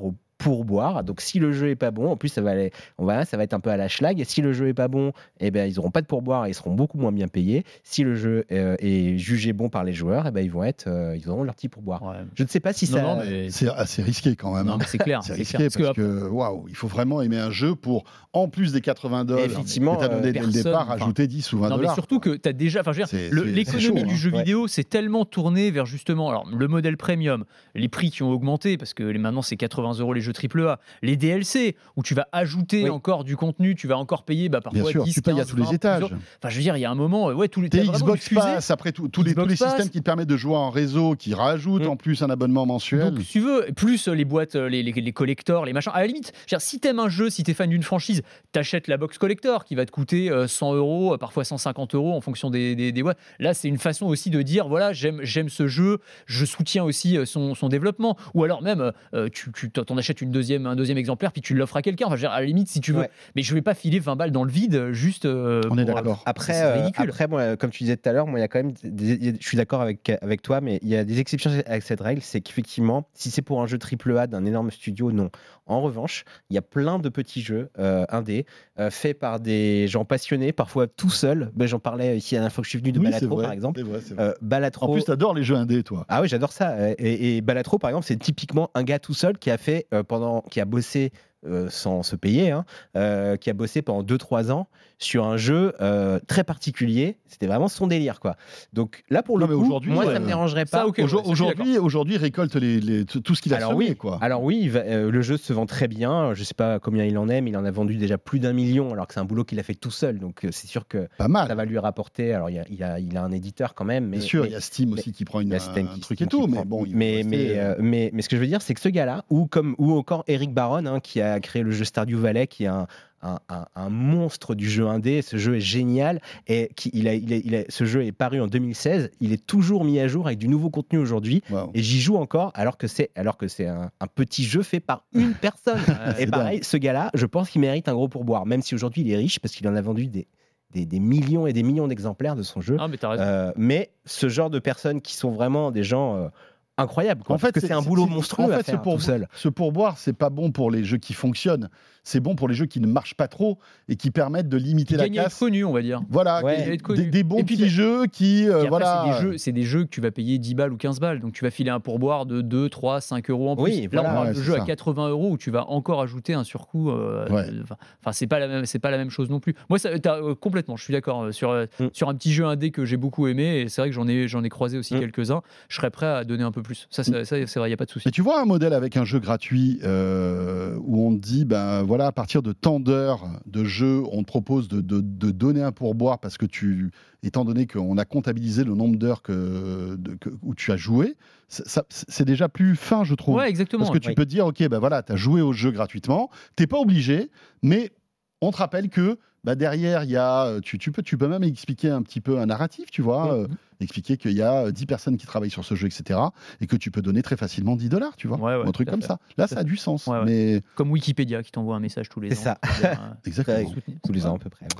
pourboire. Donc si le jeu est pas bon, en plus ça va aller, on va, ça va être un peu à la schlag. Et si le jeu est pas bon, eh ben ils n'auront pas de pourboire et ils seront beaucoup moins bien payés. Si le jeu euh, est jugé bon par les joueurs, eh ben ils vont être, euh, ils auront leur petit pourboire. Ouais. Je ne sais pas si Non, ça. non, mais- C'est assez risqué quand même. Non, hein. mais c'est clair. C'est c'est risqué clair. parce, Parce que que waouh, il faut vraiment aimer un jeu pour, en plus des quatre-vingts dollars, Effectivement, que tu as donné euh, dès le personne, départ, enfin, rajouter dix ou vingt Non, mais dollars. surtout que tu as déjà. Enfin, je veux dire, C'est- le- c'est- c'est l'économie chaud, du hein. jeu Ouais. vidéo s'est tellement tournée vers justement alors, le modèle premium, les prix qui ont augmenté, parce que les- maintenant c'est quatre-vingts euros les jeux triple A, les D L C, où tu vas ajouter Oui. encore du contenu, tu vas encore payer bah, parfois Bien sûr, dix, tu payes à quinze, tous les vingt, étages. plusieurs- Enfin, je veux dire, il y a un moment, euh, ouais, tous les Tes t'as vraiment Xbox une fusée. Pass, après tout- tous les, tous Xbox les Pass. systèmes qui te permettent de jouer en réseau, qui rajoutent Mm. en plus un abonnement mensuel. Donc, si tu veux, plus euh, les boîtes, euh, les, les, les collectors, les machins. À la limite, je veux dire, si t'aimes un jeu, si t'es fan d'une franchise, t'achètes la box collector qui va te coûter euh, cent euros, euh, parfois cent cinquante euros en fonction des, des, des boîtes. Là, c'est une façon aussi de dire voilà, j'aime, j'aime ce jeu, je soutiens aussi euh, son, son développement. Ou alors même, euh, tu, tu t'en achètes une deuxième, un deuxième exemplaire, puis tu l'offres à quelqu'un. Enfin, je veux dire, à la limite, si tu veux. Ouais. Mais je vais pas filer vingt balles dans le vide, juste. euh, On est pour- d'accord. Après, C'est euh, ridicule. après moi, comme tu disais tout à l'heure, moi, il y a quand même, des- il y a- je suis d'accord avec, avec toi, mais il y a des exceptions avec cette règle, c'est qu'effectivement, si c'est pour un jeu triple A d'un énorme studio, non. En revanche, il y a plein de petits jeux euh, indés euh, faits par des gens passionnés, parfois tout seuls. Ben, j'en parlais ici la dernière fois que je suis venu de Oui, c'est Balatro, vrai, par exemple. c'est vrai, c'est vrai. Euh, Balatro. En plus, t'adores les jeux indés, toi. Ah oui, j'adore ça. Et, et Balatro, par exemple, c'est typiquement un gars tout seul qui a fait euh, pendant, qui a bossé euh, sans se payer, hein, euh, qui a bossé pendant deux trois ans sur un jeu euh, très particulier. C'était vraiment son délire, quoi. Donc là, pour Non, le mais coup, aujourd'hui, moi, ça euh, me dérangerait ça, pas. ok. ouais, Aujourd- ça, je suis aujourd'hui, aujourd'hui, il récolte les, les- tout tout ce qu'il a Alors semé, oui, quoi. alors oui, il va- euh, le jeu se vend très bien. Je sais pas combien il en est, mais il en a vendu déjà plus d'un million, alors que c'est un boulot qu'il a fait tout seul. Donc euh, c'est sûr que Pas mal. ça va lui rapporter. Alors il y a, il a, il a un éditeur quand même, mais Bien sûr, mais- il y a Steam aussi qui prend une, il y a Steam un qui- truc Steam et tout, qui mais prend- bon. il faut mais, rester, mais, euh, euh, mais, mais ce que je veux dire, c'est que ce gars-là, ou, comme, ou encore Eric Baron, hein, qui a créé le jeu Stardew Valley, qui est un, un, un- un monstre du jeu indé, ce jeu est génial, et qui, il a, il a- il a- ce jeu est paru en deux mille seize, il est toujours mis à jour avec du nouveau contenu aujourd'hui, waouh. et j'y joue encore, alors que c'est, alors que c'est un, un petit jeu fait par une personne. C'est Et pareil, ce gars-là, je pense qu'il mérite un gros pourboire, même si aujourd'hui il est riche, parce qu'il en a vendu des, des, des millions et des millions d'exemplaires de son jeu. Ah, mais t'as raison. Euh, mais ce genre de personnes qui sont vraiment des gens euh, incroyables, quoi, En fait, parce que c'est un boulot monstrueux en fait, à ce faire pour- tout seul. Ce pourboire, c'est pas bon pour les jeux qui fonctionnent. C'est bon pour les jeux qui ne marchent pas trop et qui permettent de limiter la Gagner à être casse. connu, on va dire. Voilà, Ouais. des, Être connu. des- des bons Et puis, petits des- jeux qui, euh, Puis après, voilà. c'est des, jeux, c'est des jeux que tu vas payer dix balles ou quinze balles. Donc tu vas filer un pourboire de deux, trois, cinq euros en plus. Oui, Là, voilà, on parle ouais, de c'est jeux ça. à quatre-vingts euros où tu vas encore ajouter un surcoût. euh, Ouais. de- Enfin, c'est pas la même, c'est pas la même chose non plus. Moi, ça, t'as, euh, complètement, je suis d'accord euh, sur euh, Mm. sur un petit jeu indé que j'ai beaucoup aimé. Et c'est vrai que j'en ai j'en ai croisé aussi Mm. quelques-uns. Je serais prêt à donner un peu plus. Ça, c'est, ça, c'est vrai, il y a pas de souci. Et tu vois un modèle avec un jeu gratuit euh, où on te dit, ben voilà, à partir de tant d'heures de jeu, on te propose de, de- de donner un pourboire parce que tu, étant donné qu'on a comptabilisé le nombre d'heures que, de- que- où tu as joué, ça- ça- c'est déjà plus fin, je trouve. Ouais, exactement. Parce que tu oui. peux te dire, ok, ben voilà, tu as joué au jeu gratuitement, t'es pas obligé, mais on te rappelle que bah derrière, il y a, tu, tu, peux, tu peux même expliquer un petit peu un narratif, tu vois, Mhm. euh, expliquer qu'il y a dix personnes qui travaillent sur ce jeu, et cetera. Et que tu peux donner très facilement dix dollars, tu vois, Ouais, ouais, ou un truc tout à comme fait. ça. Là, Tout à ça a du sens. Ouais, ouais. Mais Comme Wikipédia qui t'envoie un message tous les C'est ans. ça. pour dire, euh, exactement. Ouais. soutenir. Tous les ans à peu près.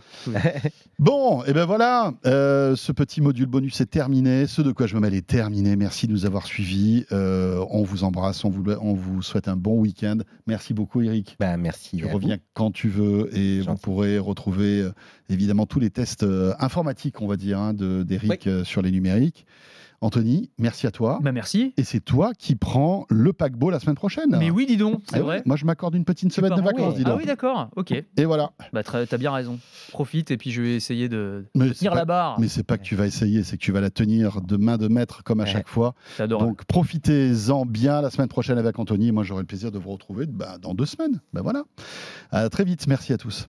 Bon, et ben voilà, euh, ce petit module bonus est terminé. Ce de quoi je me mêle est terminé. Merci de nous avoir suivis. Euh, on vous embrasse, on vous, on vous souhaite un bon week-end. Merci beaucoup, Eric. Bah, merci. Tu à vous. reviens quand tu veux et vous Gentil. pourrez retrouver euh, évidemment tous les tests euh, informatiques, on va dire, hein, de- d'Eric Oui. euh, sur les numériques. Anthony, merci à toi. Bah merci. Et c'est toi qui prends le paquebot la semaine prochaine. Mais oui, dis donc, Eh c'est ouais, vrai. Moi, je m'accorde une petite Tu semaine de pars en- vacances, oui. dis donc. Ah oui, d'accord. Ok. Et voilà. Bah très- t'as bien raison. Profite et puis je vais essayer de Mais c'est tenir pas- la barre. Mais c'est pas que tu vas essayer, c'est que tu vas la tenir de main de maître comme à Ouais. chaque fois. C'est adorable. Donc profitez-en bien la semaine prochaine avec Anthony. Moi, j'aurai le plaisir de vous retrouver bah, dans deux semaines. Ben voilà. À très vite. Merci à tous.